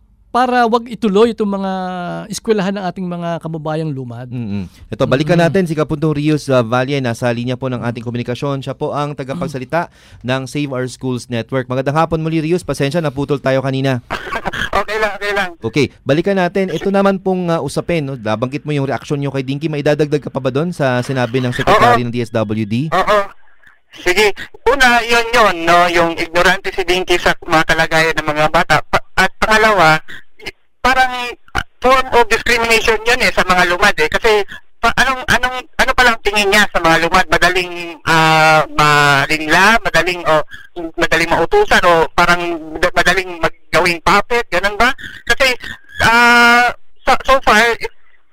para wag ituloy itong mga eskwelahan ng ating mga kababayang lumad. Mm-mm. Ito, balikan natin si Kapuntong Rios uh, Valle. Nasa linya po ng ating komunikasyon. Siya po ang tagapagsalita ng Save Our Schools Network. Magandang hapon muli, Rios. Pasensya, naputol tayo kanina. Okay lang, okay lang. Okay, balikan natin. Ito naman pong uh, usapin. No? Nabanggit mo yung reaksyon nyo kay Dinky. May idadagdag ka pa ba doon sa sinabi ng Secretary ng D S W D? Oo. Sige. Una, yun yun, no? Yung ignorante si Dinky sa mga kalagayan ng mga bata. Pa- at pangalawa, parang form of discrimination yun eh sa mga lumad eh. Kasi pa, anong anong ano pa lang tingin niya sa mga lumad, madaling uh, malinla, madaling o madaling mautusan o parang madaling maggawing puppet, ganun ba? Kasi uh, so, so far it,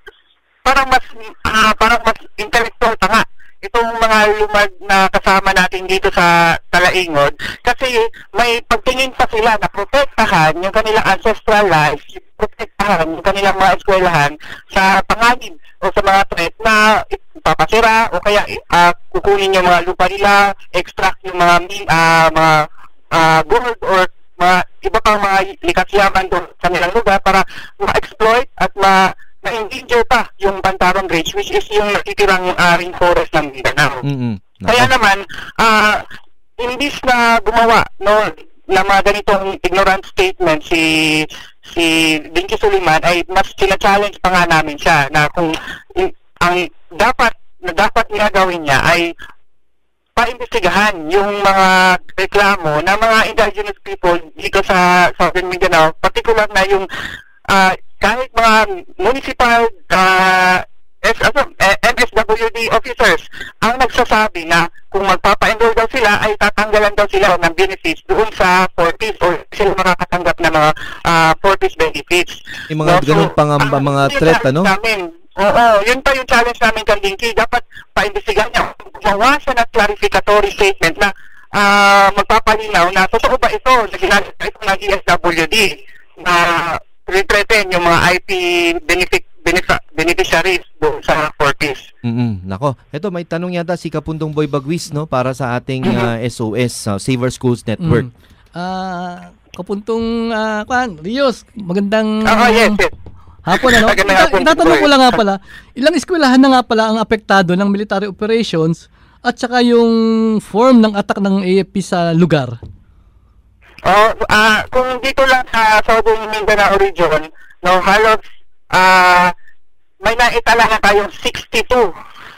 parang mas uh, parang mas intellectual pa nga itong mga lumad na kasama natin dito sa Talaingod kasi may pagtingin pa sila na protektahan yung kanilang ancestral life, protektahan yung kanilang mga eskwelahan sa panganib o sa mga threat na papasira o kaya uh, kukunin yung mga lupa nila, extract yung mga uh, mga uh, gold or mga iba pang mga likas yaman doon sa kanilang lugar para ma-exploit at ma na-endanger pa yung Bantaron Bridge, which is yung natitirang uh, rainforest ng Mindanao. Mm-mm. Kaya naman, uh, imbis na gumawa no, na mga ganitong ignorant statement si si Dinky Soliman, ay mas sina-challenge pa nga namin siya na kung in, ang dapat na dapat niya gawin niya ay paimbestigahan yung mga reklamo ng mga indigenous people dito sa Southern Mindanao, particular na yung uh, kahit mga municipal uh, S, ano, M S W D officers ang nagsasabi na kung magpapa-enroll daw sila ay tatanggalan daw sila ng benefits doon sa Fortis or sila makakatanggap ng mga uh, Fortis benefits. Yung mga no, ganun so, pang uh, mga threat, ano? Namin, oo, yun pa yung challenge namin kay Dinky. Dapat paimbestigahan niya. Gumawa siya ng clarificatory statement na uh, magpapalinaw na totoo ba ito na ginagawa ito ng D S W D na re-threaten yung mga I P benefit, benefit beneficiaries doon sa Fortis. Mm-mm. Nako, ito may tanong yata si Kapundong Boy Bagwis no para sa ating uh, S O S, uh, Save Our Schools Network. Ah, mm. uh, Kapuntong uh, Kwan, Rios, magandang Ah, uh, yes, yes. hapon ano. Itatanong ko lang nga pala, ilang eskwelahan na nga pala ang apektado ng military operations at saka yung form ng attack ng A F P sa lugar? Oh, uh, kung dito lang sa Southern Mindanao region, no, halos uh, may naitala na tayong sixty-two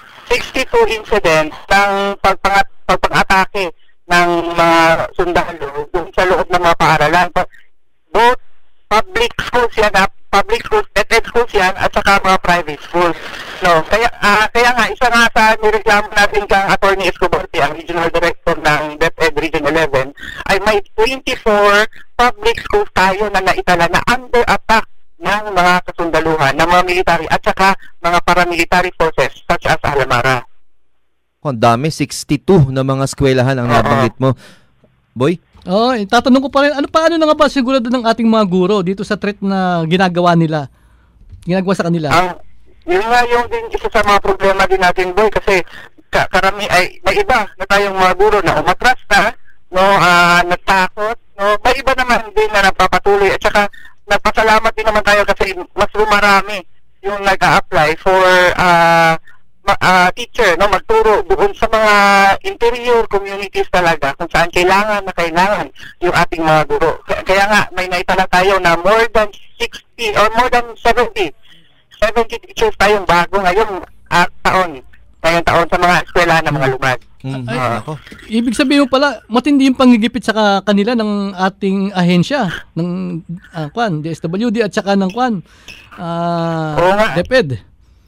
incidents ng pagpangat pagpang-atake ng mga sundalo doon sa loob ng mga paaralan. Both public schools yan, uh, public schools, DepEd schools yan, at saka mga private schools. No, kaya uh, kaya nga isa nga sa nireklamo natin kang Attorney Escobar, ang Regional Director ng DepEd Region eleven, ay may twenty-four public schools tayo na naitala na under attack ng mga kasundaluhan, ng mga military at saka mga paramilitary forces such as Alamara. Oh, ang dami, sixty-two na mga eskwelahan ang nabanggit mo. Boy? Oh, tatanong ko pa rin, ano paano na nga ba sigurado ng ating mga guro dito sa threat na ginagawa nila? Ginagawa sa kanila? Ang yun nga yung din isa sa mga problema din natin, Boy, kasi ka karami ay may iba na tayong mga guro na umatras na, no, uh, natakot, no, may iba naman din na napapatuloy at saka nagpasalamat din naman tayo kasi mas lumarami yung nag-a-apply for uh, ma- uh, teacher, no, magturo doon sa mga interior communities talaga kung saan kailangan na kailangan yung ating mga guro. Kaya, kaya nga, may naitala tayo na more than sixty or more than seventy teachers tayong bago ngayong uh, taon. Ngayong taon sa mga eskwela ng mga lumad. Mm-hmm. Ay, uh, ibig sabihin mo pala, matindi yung panggigipit sa kanila ng ating ahensya, ng uh, Kwan, D S W D at saka ng Kwan, uh, DepEd.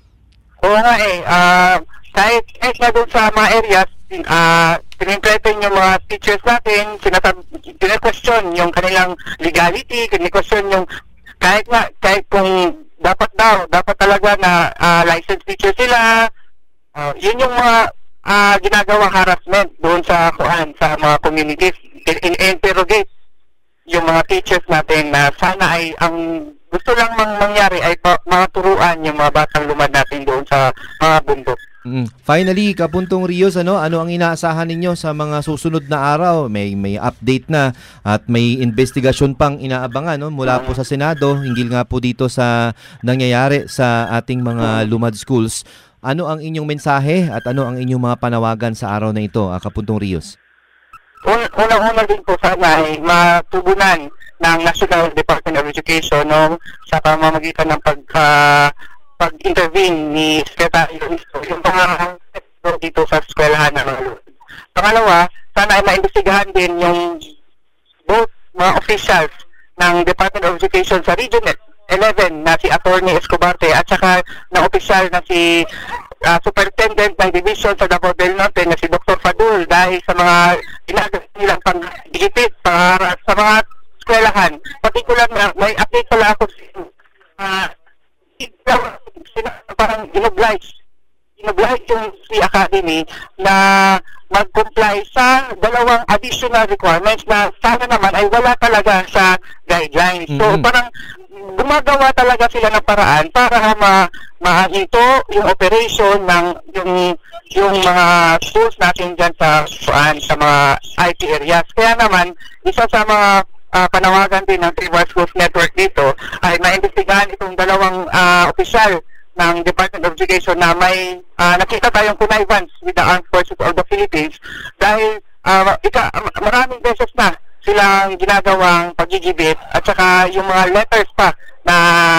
Oo nga eh, uh, kahit, kahit na doon sa mga areas, uh, pinimpreten yung mga teachers natin, sinasab- kine-question yung kanilang legality, kine-question yung, kahit nga, kahit kung dapat daw, dapat talaga na uh, licensed teacher sila, uh, yun yung mga Uh, ginagawang harassment doon sa kuan sa mga communities, in-interrogate yung mga teachers natin na sana ay ang gusto lang mang mangyari ay pa, mga turuan yung mga batang lumad natin doon sa mga bundok. Mm. Finally, Kapuntong Rios, ano ano ang inaasahan ninyo sa mga susunod na araw? May may update na at may investigasyon pang inaabangan, no, mula po sa Senado hinggil nga po dito sa nangyayari sa ating mga lumad schools. Ano ang inyong mensahe at ano ang inyong mga panawagan sa araw na ito, uh, Kapuntong Rios? Unang-una din po sana ay matugunan ng National Department of Education, no, sa pamamagitan ng pag, uh, pag-intervene ni Secretary Luiso yung mga dito sa eskwelahan ng mga lumad. Pangalawa, sana ay maimbestigahan din yung both mga officials ng Department of Education sa Region eleven na si Attorney Escobarte at saka na opisyal na si uh, Superintendent ng Division sa Davao del Norte na si Doctor Fadul dahil sa mga ginagawa nilang pang-digipit para sa mga eskwelahan. Particular na may update pala ako sa uh, parang inoblige inoblige yung si Academy na mag-comply sa dalawang additional requirements na sana naman ay wala talaga sa guidelines. So mm-hmm. parang gumagawa talaga sila ng paraan para ma maahinto yung operation ng yung yung mga schools natin dyan sa suan sa mga I T areas. Kaya naman isa sa mga uh, panawagan din ng Save Our Schools Network dito ay maimbestigahan itong dalawang uh, opisyal ng Department of Education na may uh, nakita tayong connivance with the Armed Forces of the Philippines dahil uh, ika, maraming beses na silang ginagawang pagigibit at saka yung mga letters pa na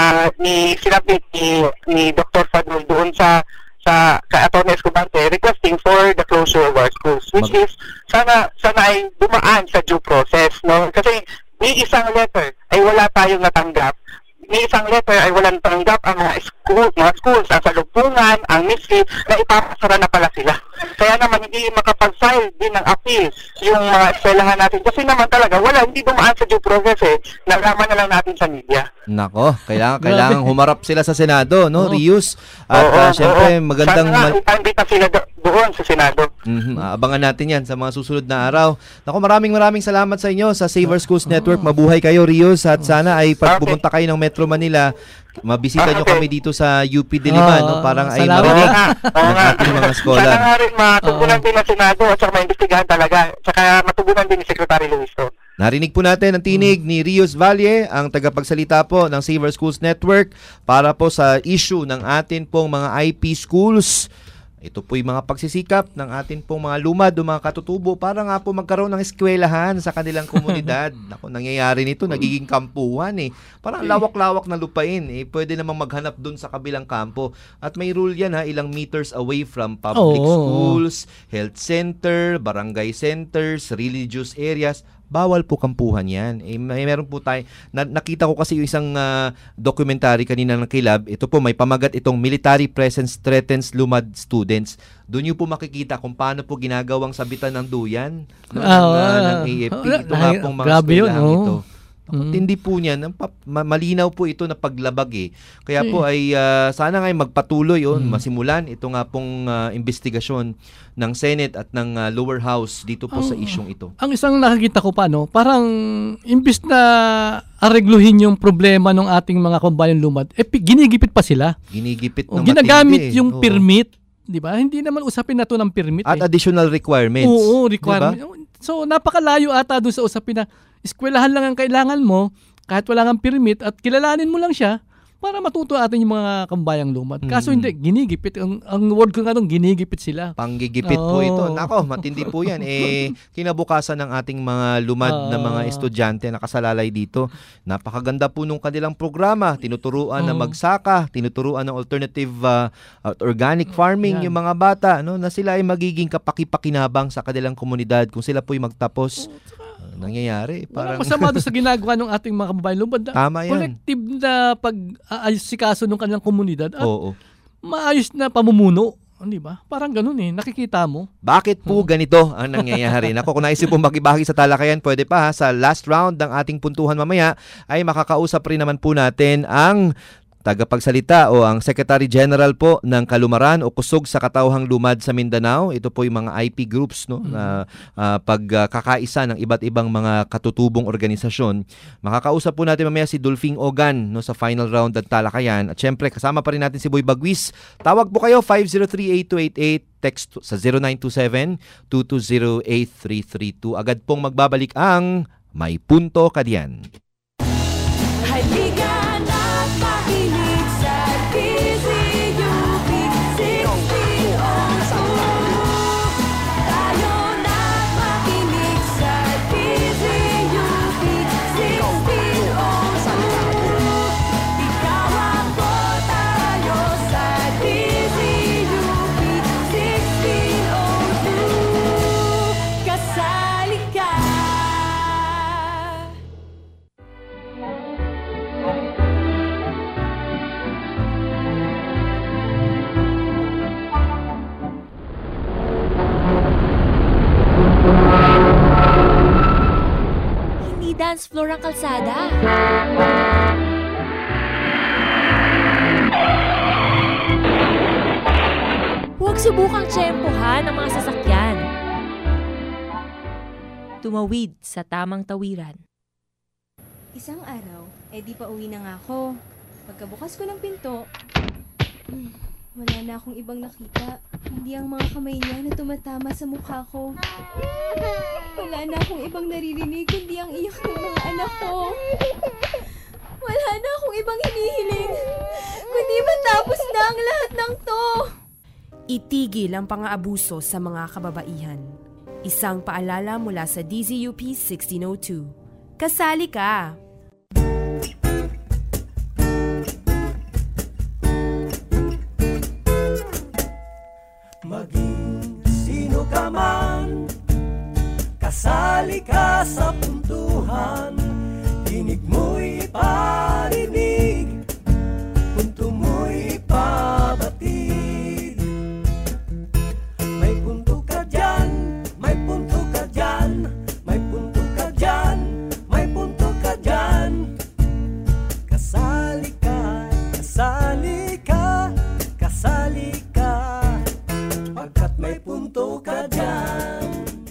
ni sinabit ni, ni Doctor Fadul doon sa sa sa Atty. Escobarte requesting for the closure of our schools, which Mag- is sana sana ay dumaan sa due process, no, kasi may isang letter ay wala tayong natanggap. May isang letter ay walang tanggap ang mga school, mga schools, ang salugpungan, ang misli, na ipapasara na pala sila. Kaya naman hindi makapag-file din ng appeal yung mga eskwelahan natin. Kasi naman talaga, wala, hindi dumaan sa due process eh. Nalaman na lang natin sa media. Nako, kailangan, kailangan humarap sila sa Senado, no, oh. Rios? At oo, uh, syempre, oo. magandang... Sana nga, ipambita sila do- doon sa Senado. Mm-hmm. Abangan natin yan sa mga susunod na araw. Nako, maraming maraming salamat sa inyo sa Save Our Schools Network. Mabuhay kayo, Rios, at sana ay pag pumunta kayo ng Metro Manila, mabisita nyo kami dito sa U P Diliman, no? Parang ay marinig ng ating mga scholar. Sana nga rin matugunan din ng Senado at saka maimbestigahan talaga. Saka matugunan din ni Secretary Luiso. Narinig po natin ang tinig ni Rios Valle, ang tagapagsalita po ng Save Our Schools Network para po sa issue ng atin pong mga I P schools. Ito po yung mga pagsisikap ng atin pong mga lumad o mga katutubo para nga po magkaroon ng eskwelahan sa kanilang komunidad. Ako, nangyayari nito, nagiging kampuhan eh. Parang lawak-lawak na lupain eh. Pwede namang maghanap dun sa kabilang kampo. At may rule yan ha, ilang meters away from public oh. schools, health center, barangay centers, religious areas. Bawal po kampuhan yan. Eh, may meron po tayo, na, nakita ko kasi yung isang uh, documentary kanina ng Kilab. Ito po, may pamagat itong Military Presence Threatens Lumad Students. Doon nyo po makikita kung paano po ginagawang sabitan ng duyan no, uh, ng, uh, ng A F P. Ito nga pong mga eskwelahan oh. ito. Mm-hmm. Tindi po niyan, malinaw po ito na paglabag eh. Kaya po ay uh, sana nga magpatuloy oh, mm-hmm. masimulan ito nga pong uh, investigasyon ng Senate at ng uh, lower house dito po ang, sa isyong ito. Ang isang nakikita ko pa, no, parang imbis na aregluhin yung problema ng ating mga kabayan lumad, eh ginigipit pa sila. Ginigipit o, ng ginagamit matindi, yung oh. permit, di ba? Hindi naman usapin na to ng permit. At eh. additional requirements. Oo, requirements. Diba? So napakalayo ata doon sa usapin na eskwelahan lang ang kailangan mo, kahit wala kang permit at kilalanin mo lang siya para matuto atin yung mga kambayang lumad. Kaso Mm. hindi, ginigipit. Ang, ang word ko nga doon, ginigipit sila. Panggigipit po Oo. ito. Nako, matindi po yan. Eh, kinabukasan ng ating mga lumad na mga estudyante na kasalalay dito. Napakaganda po nung kanilang programa. Tinuturuan na Oo. magsaka, tinuturuan ng alternative uh, uh, organic farming Yan. yung mga bata, no, na sila ay magiging kapakipakinabang sa kanilang komunidad kung sila po ay magtapos. Uh, nangyayari. Walang Parang masama doon sa ginagawa ng ating mga kababayan lumad. Na Tama yan. collective na pag-aasikaso ng kanilang komunidad at Oo. maayos na pamumuno. Di ba? Parang ganun eh. Nakikita mo. Bakit po ganito ang nangyayari? Nako, kung naisip po makibahagi sa talakayan, pwede pa ha. Sa last round ng ating puntuhan mamaya ay makakausap rin naman po natin ang tagapagsalita o ang Secretary General po ng Kalumaran o Kusog sa Katawhang Lumad sa Mindanao. Ito po yung mga I P groups, no, na uh, pagkakaisa ng iba't ibang mga katutubong organisasyon. Makakausap po natin mamaya si Dolphing Ogan, no, sa final round ng talakayan. At syempre kasama pa rin natin si Boy Bagwis. Tawag po kayo five zero three eight two eight eight, text sa zero nine two seven two two zero eight three three two. Agad pong magbabalik ang May Punto Ka Diyan. Halika na't makinig sa D Z U P sixteen oh two. Tayo na't makinig sa D Z U P sixteen oh two. Ikaw ako, tayo sa D Z U P sixteen oh two. Kasali ka. Hindi dance floor ang kalsada. Huwag subukang tsempohan ang mga sasakyan. Tumawid sa tamang tawiran. Isang araw, eh di pa uwi na nga ako. Pagkabukas ko ng pinto, hmm, wala na akong ibang nakita. Hindi ang mga kamay niya na tumatama sa mukha ko. Wala na akong ibang naririnig kundi ang iyak ng mga anak ko. Wala na akong ibang hinihiling kundi matapos na ang lahat ng to. Itigil ang pang-aabuso sa mga kababaihan. Isang paalala mula sa D Z U P sixteen oh two. Kasali ka! Maging sino ka man, kasali ka sa puntuhan. Tinig mo'y iparinig, punto mo'y ipabatid. May punto ka dyan, may punto ka dyan, may punto ka dyan, may punto ka dyan. Kasali ka, kasali ka, kasali ka, pagkat may punto ka dyan.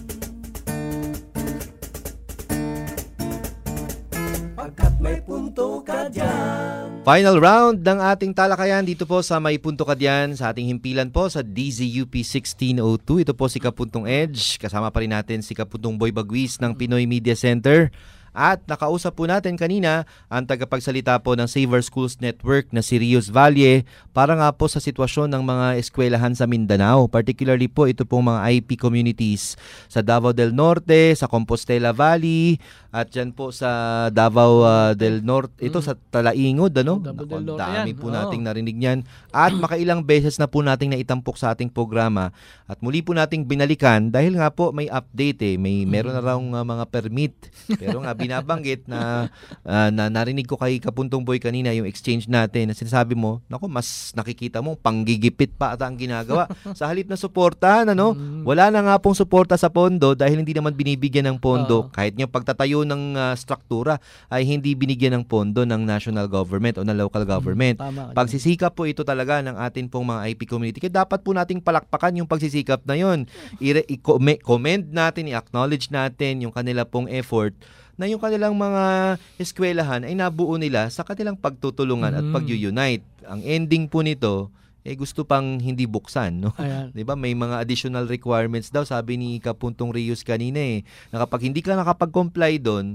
Pagkat may punto ka dyan. Final round ng ating talakayan dito po sa May Punto Ka Diyan sa ating himpilan po sa D Z U P sixteen oh two. Ito po si Kapuntong Edge. Kasama pa rin natin si Kapuntong Boy Bagwis ng Pinoy Media Center. At nakausap po natin kanina ang tagapagsalita po ng Save Our Schools Network na si Rios Valle para nga po sa sitwasyon ng mga eskwelahan sa Mindanao. Particularly po ito pong mga I P communities sa Davao del Norte, sa Compostela Valley, at dyan po sa Davao uh, del Norte, ito sa Talaingod, ano? Davao Naku, del ang Norte dami yan. po Oo. nating narinig niyan. At makailang beses na po nating naitampok sa ating programa at muli po nating binalikan dahil nga po may update eh. May meron na raw uh, mga permit. Pero nga binabanggit na, uh, na narinig ko kay Kapuntong Boy kanina yung exchange natin na sinasabi mo, naku, mas nakikita mo panggigipit pa ata ang ginagawa. Sa halip na suportahan, ano? Wala na nga pong suporta sa pondo dahil hindi naman binibigyan ng pondo. Oo. Kahit yung pagtatayo ng uh, struktura ay hindi binigyan ng pondo ng national government o ng local government. Tama ka dyan. Pagsisikap po ito talaga ng atin pong mga I P community. Kaya dapat po nating palakpakan yung pagsisikap na yon. I- i-commend natin, i-acknowledge natin yung kanila pong effort na yung kanilang mga eskwelahan ay nabuo nila sa kanilang pagtutulungan at Mm. pag-unite. Ang ending po nito, eh gusto pang hindi buksan, no? Ayan. 'Di ba? May mga additional requirements daw, sabi ni Kapuntong Rios kanina eh, na kapag hindi ka nakapag-comply doon,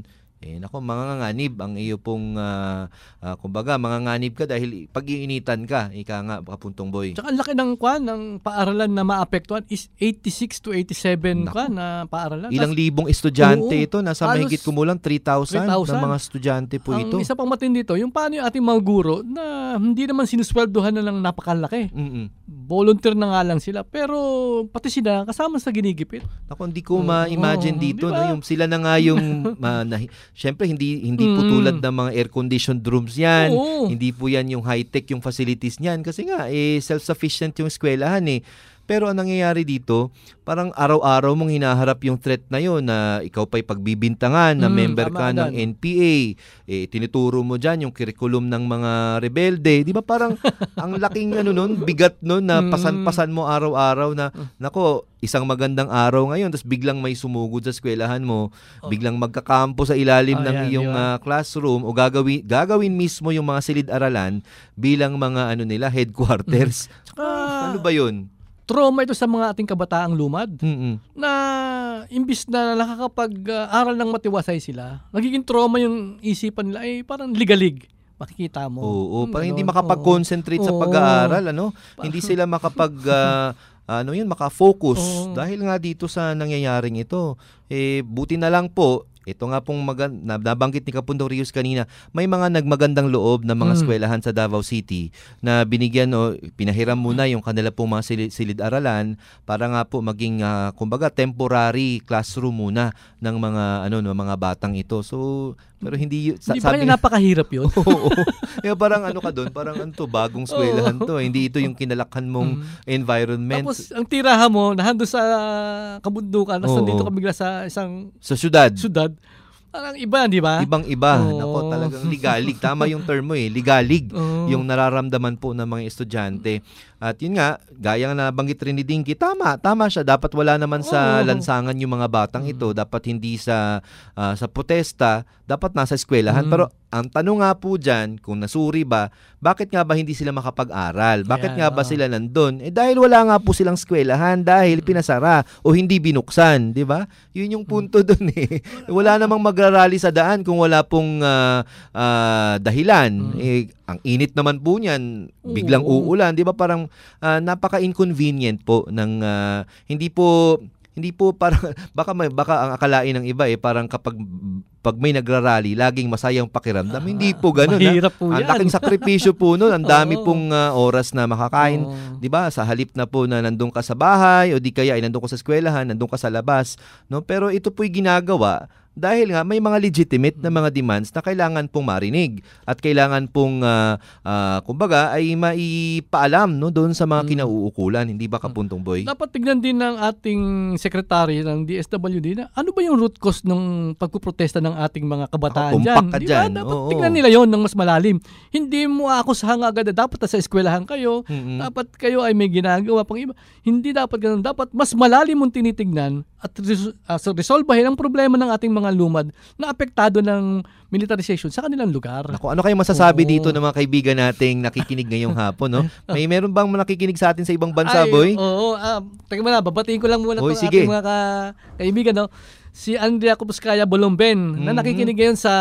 Eh nako, manganganib ang iyo pong uh, uh, kumbaga manganganib ka dahil pag-iinitan ka, ika nga Kapuntong Boy. Tsaka ang laki ng kwan ng paaralan na maapektuhan is eighty-six to eighty-seven kwan na paaralan. Ilang libong estudyante oo, ito, nasa mahigit kumulang three thousand na mga estudyante po ang ito. Ang isa pang matindi dito, yung paano yung ating mga guro na hindi naman sinusweldohan na ng napakalaki. Mm-mm. Volunteer na nga lang sila, pero pati sila kasama sa ginigipit. Ako hindi ko ma-imagine oh, dito, diba? no, yung sila na nga yung uh, na, syempre hindi hindi po tulad ng mga air-conditioned rooms yan. Oo. Hindi po yan yung high-tech yung facilities niyan kasi nga eh self-sufficient yung eskwelahan eh. Pero ang nangyayari dito, parang araw-araw mong hinaharap yung threat na yun na ikaw pa'y pagbibintangan na Mm, member tama ka dan. ng N P A. Eh, tinuturo mo dyan yung curriculum ng mga rebelde. Di ba parang ang laking ano nun, bigat nun na pasan-pasan mo araw-araw na, nako, isang magandang araw ngayon, tapos biglang may sumugod sa eskwelahan mo, biglang magkakampo sa ilalim Oh, ng yan, iyong diba? uh, classroom o gagawin, gagawin mismo yung mga silid-aralan bilang mga ano nila, headquarters. Tsaka, ano ba yun? Trauma ito sa mga ating kabataang lumad Mm-mm. na imbis na nakakapag-aral ng matiwasay sila, nagiging trauma yung isipan nila, eh parang ligalig. Makikita mo. Oo, Hmm, parang hindi ganon. makapag-concentrate sa Oo. pag-aaral, ano? Hindi sila makapag uh, ano yun, maka-focus Oo. dahil nga dito sa nangyayaring ito. Eh buti na lang po, ito nga pong magan- nabanggit ni Kapuntong Rios kanina, may mga nagmagandang loob na mga Mm. eskwelahan sa Davao City na binigyan o pinahiram muna yung kanila pong mga silid- silid-aralan para nga po maging uh, kumbaga temporary classroom muna ng mga ano no mga batang ito. So pero hindi y- Hindi ba kaya napakahirap yun? Oo. Kaya parang ano ka doon, parang ano to, bagong eskwelahan to. Hindi ito yung kinalakhan mong environment. Tapos ang tirahan mo, nahando sa kabundukan, nasa Oo. dito ka bigla sa isang Sa syudad. syudad. Parang iba, di ba? Ibang-iba. Oo. Nako, talagang ligalig. Tama yung term mo eh. Ligalig. Oo. Yung nararamdaman po ng mga estudyante. At yun nga, gaya nga nabanggit rin ni Dinky, tama, tama siya. Dapat wala naman sa Oo. lansangan yung mga batang ito. Dapat hindi sa ah, sa protesta, dapat nasa eskwelahan. Mm. Pero ang tanong nga po dyan, kung nasuri ba, bakit nga ba hindi sila makapag-aral? Bakit Ayan, nga ba oo. sila nandun? Eh dahil wala nga po silang eskwelahan, dahil pinasara o hindi binuksan, di ba? Yun yung punto dun eh. Wala namang magrarally sa daan kung wala pong ah, ah, dahilan. Eh, ang init naman po niyan, biglang Oo. uulan, di ba? Parang ah, napaka-inconvenient po ng ah, hindi po hindi po parang baka may baka ang akalain ng iba eh parang kapag pag may nagrarally laging masayang pakiramdam. Ah, hindi po ganoon. mahirap po Ang yan. laking sakripisyo po noon, ang dami Oo. pong ah, oras na makakain, Oo. 'di ba? Sa halip na po na nandun ka sa bahay o di kaya ay nandun ka sa eskwelahan, nandun ka sa labas, no? Pero ito po'y ginagawa dahil nga may mga legitimate na mga demands na kailangan pong marinig at kailangan pong ah, ah, kumbaga ay maipaalam no doon sa mga kinauukulan, hindi ba Kapuntong Boy? Dapat tignan din ng ating secretary ng D S W D na ano ba yung root cause ng pagpuprotesta ng ating mga kabataan Ako, dyan. tumpak ka Di ba? dyan. Dapat Oo. tignan nila yon ng mas malalim. Hindi mo akusahan agad na dapat sa eskwelahan kayo, Mm-mm. dapat kayo ay may ginagawa pang iba. Hindi dapat ganun. Dapat mas malalim mong tinitignan at res- uh, so resolbahin ang problema ng ating mga lumad na apektado ng militarization sa kanilang lugar. Naku, ano kayo masasabi Oo. dito ng mga kaibigan nating nakikinig ngayong hapon, no? May meron bang nakikinig sa atin sa ibang bansa, Ay, Boy? Oo, ah, teka muna, babatiin ko lang muna Oy, itong sige. ating mga ka- kaibigan. No? Si Andrea Kupuskaya Bolomben na Mhm. nakikinig ngayon sa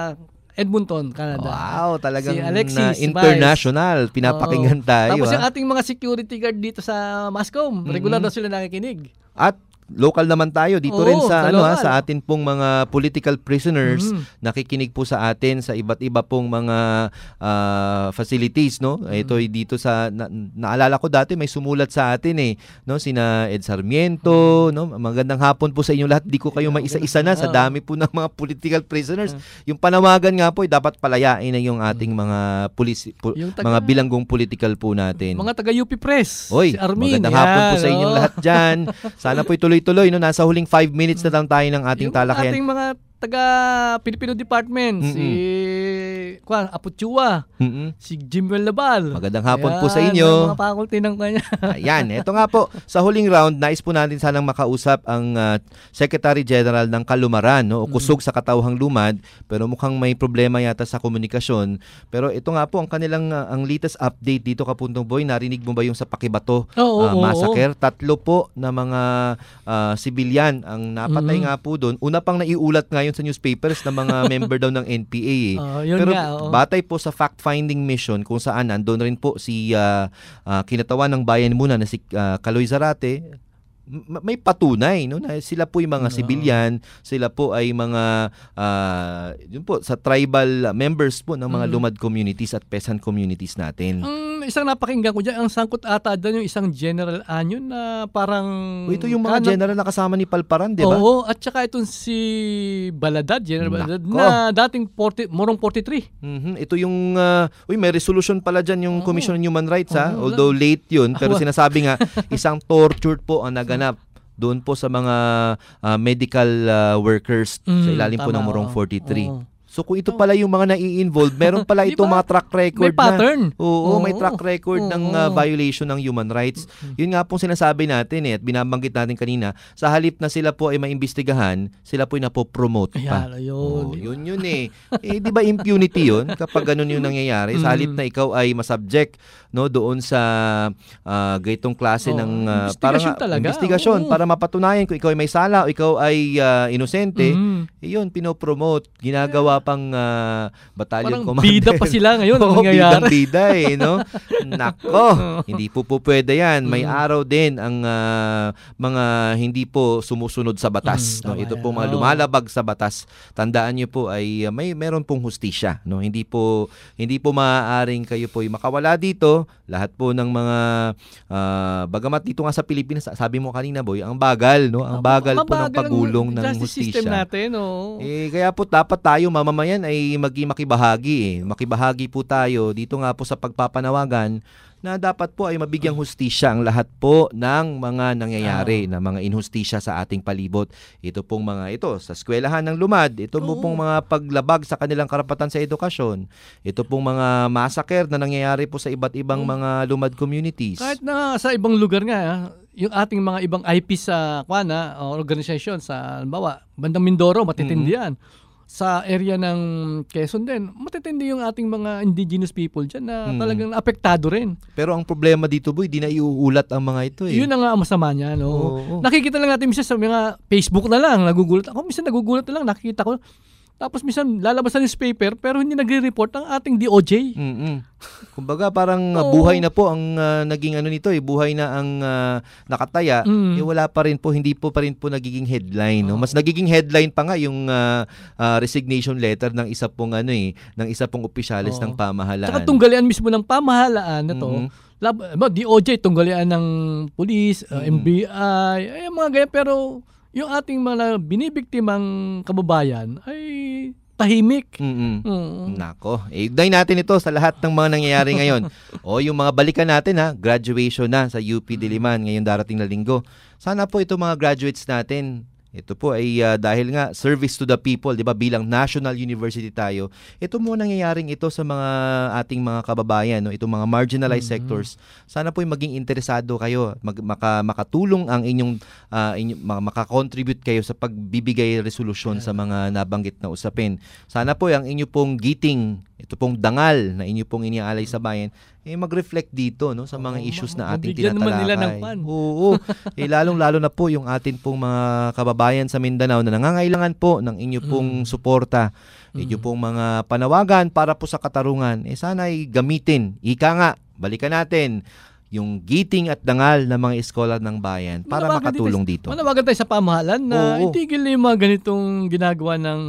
Edmonton, Canada. Wow, talagang Si Alexis na Vice. international. Pinapakinggan Oo. tayo. Tapos yung ha? ating mga security guard dito sa Mascom, Mhm. regular na sila nakikinig. At local naman tayo dito Oo, rin sa sa ano ha, local. sa atin pong mga political prisoners, Mhm. nakikinig po sa atin sa iba't iba pong mga ah, facilities, no? Mhm. Ito ay dito sa na, naalala ko dati may sumulat sa atin eh, no? Sina Ed Sarmiento, no? Magandang hapon po sa inyo lahat. Di ko kayo maisa-isa na sa Oo. dami po ng mga political prisoners. Yung panawagan nga po ay dapat palayain na yung ating mga pulis pu- Yung taga- mga bilanggong political po natin. Mga taga-U P Press. Oy, si Armin. magandang hapon po yan, sa inyong oo. lahat dyan. Sana po'y tuloy-tuloy. No? Nasa huling five minutes na lang tayo ng ating Yung talakayan. ating mga taga Filipino Department, Mm-mm. si kwan, Apuchua, Mm-mm. si Jimwell Labal. Magandang hapon Ayan, po sa inyo. Mga faculty ng kanya. Ayan, eto nga po. Sa huling round, nais po natin sanang makausap ang uh, Secretary General ng Kalumaran, no? O kusog sa katauhang lumad, pero mukhang may problema yata sa komunikasyon. Pero ito nga po ang kanilang uh, ang latest update dito, Kapuntong Boy. Narinig mo ba yung sa Pakibato Oo, uh, oo, massacre? Tatlo po na mga uh, sibilyan ang napatay Mm. nga po doon. Una pang naiulat ngayon sa newspapers na mga member daw ng N P A eh. Oh, yun Pero nga, oo. batay po sa fact-finding mission kung saan nandun rin po si uh, uh, kinatawan ng bayan muna na si uh, Kaloy Zarate, m- may patunay no na sila po yung mga Oo. civilian, sila po ay mga uh, yun po sa tribal members po ng mga Mm. lumad communities at peasant communities natin. Ang isang napakinggan ko dyan, ang sangkot ata dyan yung isang General Anyon na parang... O, ito yung mga kanang- general na kasama ni Palparan, di ba? Oo, at saka itong si Baladad, General Baladad, Nako. na dating forty, morong forty-three. Mhm. Ito yung uh, uy may resolution pala diyan yung Commission on Human Rights ha. Oo, Although late 'yun, pero Ah, sinasabi nga isang torture po ang naganap doon po sa mga uh, medical uh, workers sa Mm, ilalim po tama, ng Morong oo. forty-three. Oo. So kung ito pala yung mga nai-involve, meron pala Di itong ba? mga track record May pattern. na. Oo, may Oo. track record ng uh, Oo. violation ng human rights. Yun nga pong sinasabi natin eh, at binabanggit natin kanina, sa halip na sila po ay maimbestigahan, sila po ay napopromote pa. Ayan, ayun. Oo, yun yun eh. Eh di ba impunity yun kapag ganun yung nangyayari? Sa halip na ikaw ay masubject no doon sa uh, gaytong klase Oo, ng uh, investigasyon nga- talaga. investigasyon Oo. para mapatunayan kung ikaw ay may sala o ikaw ay uh, inosente. Mhm. Eh, yun pinopromote, ginagawa pang uh, battalion Parang commander. bida pa sila ngayon ang Oo, nangyayari. bidang-bida eh, no? Nako, hindi po po pwede yan. May Mm. araw din ang ah, mga hindi po sumusunod sa batas. Mm, no? tama Ito yan. po mga Oo. lumalabag sa batas. Tandaan niyo po ay ah, may meron pong hustisya. No? Hindi po hindi po maaaring kayo po ay makawala dito. Lahat po ng mga ah, bagamat dito nga sa Pilipinas, sabi mo kanina boy, ang bagal, no? Ang bagal po ng Mabagal ang pagulong ng justice system hustisya. natin, oo. Eh, kaya po dapat tayo mamamayan ay maging makibahagi eh. Makibahagi po tayo dito nga po sa pagpapanawagan na dapat po ay mabigyang hustisya ang lahat po ng mga nangyayari na mga inhustisya sa ating palibot. Ito pong mga ito sa eskwelahan ng lumad, ito po pong mga paglabag sa kanilang karapatan sa edukasyon. Ito pong mga massacre na nangyayari po sa iba't ibang mga lumad communities. Kahit na sa ibang lugar nga, ah, yung ating mga ibang I P sa kwana o organisasyon sa halimbawa, bandang Mindoro, matitindi yan. Sa area ng Quezon din, matitindi yung ating mga indigenous people dyan na Mm. talagang apektado rin. Pero ang problema dito boy, di na iuulat ang mga ito eh. Yun ang nga ang masama niya. No? Oo. Nakikita lang natin minsan sa mga Facebook na lang, nagugulat. Ako minsan nagugulat na lang, nakikita ko. Tapos minsan lalabas sa newspaper pero hindi nagre-report ang ating D O J. Mm-mm. Kumbaga parang uh, Oo. buhay na po ang uh, naging ano nito eh, buhay na ang uh, nakataya. Mm. Eh, wala pa rin po, hindi po pa rin po nagiging headline. No? Mas nagiging headline pa nga yung uh, uh, resignation letter ng isa pong ano eh, ng isa pong opisyalis Oo. ng pamahalaan. Saka tunggalian mismo ng pamahalaan na to. Mhm. Lab, ba, D O J, tunggalian ng police, uh, Mm. M B I, ay mga ganyan. Pero yung ating mga binibiktimang kababayan ay tahimik. Mm-mm. Oo. Nako, i-ignite natin ito sa lahat ng mga nangyayari ngayon. O yung mga balikan natin ha, graduation na sa U P Diliman ngayong darating na linggo. Sana po ito mga graduates natin, ito po ay uh, dahil nga service to the people, 'di ba? Bilang national university tayo. Ito mo nangyayaring ito sa mga ating mga kababayan, no? Itong mga marginalized Mm-hmm. sectors. Sana po ay maging interesado kayo, mag, maka, makatulong ang inyong uh, inyong mga makakontribute kayo sa pagbibigay resolusyon sa mga nabanggit na usapin. Sana po ang inyo pong giting, ito pong dangal na inyo pong iniaalay sa bayan, eh mag-reflect dito no sa mga issues na ating mabigyan naman tinatalakay. nila ng pan. Oo. eh lalong-lalo na po yung atin pong mga kababayan sa Mindanao na nangangailangan po ng inyo pong suporta, inyo pong mga panawagan para po sa katarungan. Eh sana ay gamitin. Ika nga, balikan natin yung giting at dangal ng mga eskola ng bayan para Manawagan makatulong dito. dito. Manawagan tayo sa pamahalan na Oo. itigil na yung mga ganitong ginagawa ng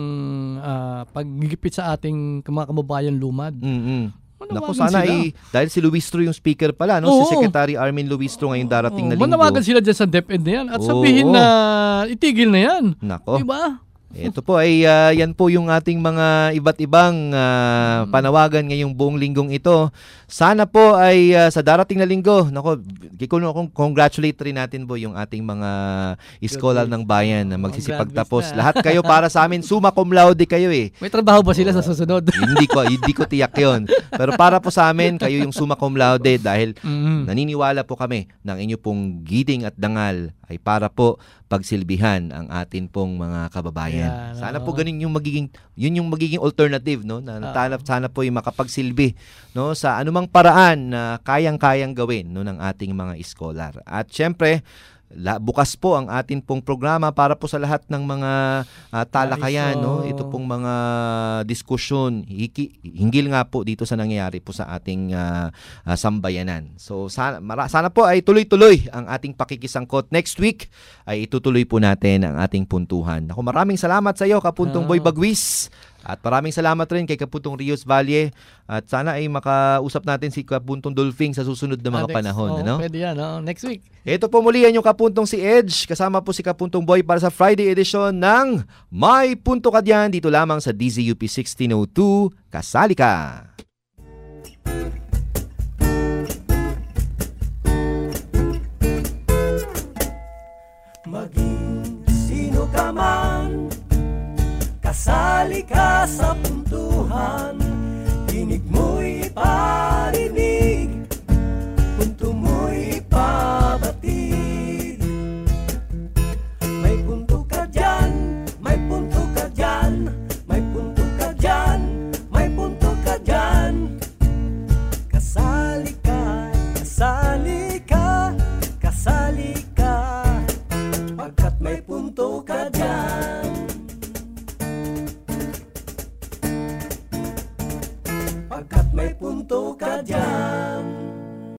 ah, paggigipit sa ating mga kababayan lumad. Mm-mm. Naku, Manawagan sana sila. ay, dahil si Luistro yung speaker pala, no? Oo. Si Secretary Armin Luistro ngayon darating na Oh, linggo. manawagan sila dyan sa DepEd na yan at Oo. sabihin na itigil na yan. Nako. Diba? Ito po ay uh, yan po yung ating mga iba't ibang uh, panawagan ngayong buong linggong ito. Sana po ay uh, sa darating na linggo, nako, congratulate rin natin po yung ating mga iskolar ng bayan na magsisipagtapos. Lahat kayo para sa amin, summa cum laude kayo eh. May trabaho ba sila sa susunod? hindi ko hindi ko tiyak yon. Pero para po sa amin, kayo yung summa cum laude dahil mm-hmm. naniniwala po kami ng inyo pong giting at dangal ay para po pagsilbihan ang atin pong mga kababayan. Yeah, no. Sana po ganun yung magiging yun yung magiging alternative, no, na uh, sana po yung makapagsilbi, no, sa anumang paraan na kayang-kayang gawin, no, ng ating mga iskolar. At syempre, La, bukas po ang atin pong programa para po sa lahat ng mga uh, talakayan, no? Ito pong mga diskusyon, hiki, hinggil nga po dito sa nangyayari po sa ating uh, uh, sambayanan. So sana, mara, sana po ay tuloy-tuloy ang ating pakikisangkot. Next week ay itutuloy po natin ang ating puntuhan. Ako, maraming salamat sa iyo, Kapuntong Boy Bagwis. At maraming salamat rin kay Kapuntong Rios Valle. At sana ay makausap natin si Kapuntong Dolphing sa susunod na mga ah, next, panahon. Oh, ano? Pwede yan, oh. Next week. Ito po muli yan yung Kapuntong si Edge. Kasama po si Kapuntong Boy para sa Friday edition ng May Punto Ka Diyan. Dito lamang sa D Z U P sixteen oh two. Kasali ka! Maging sino ka man, kasali ka sa puntuhan, tinig mo'y ipa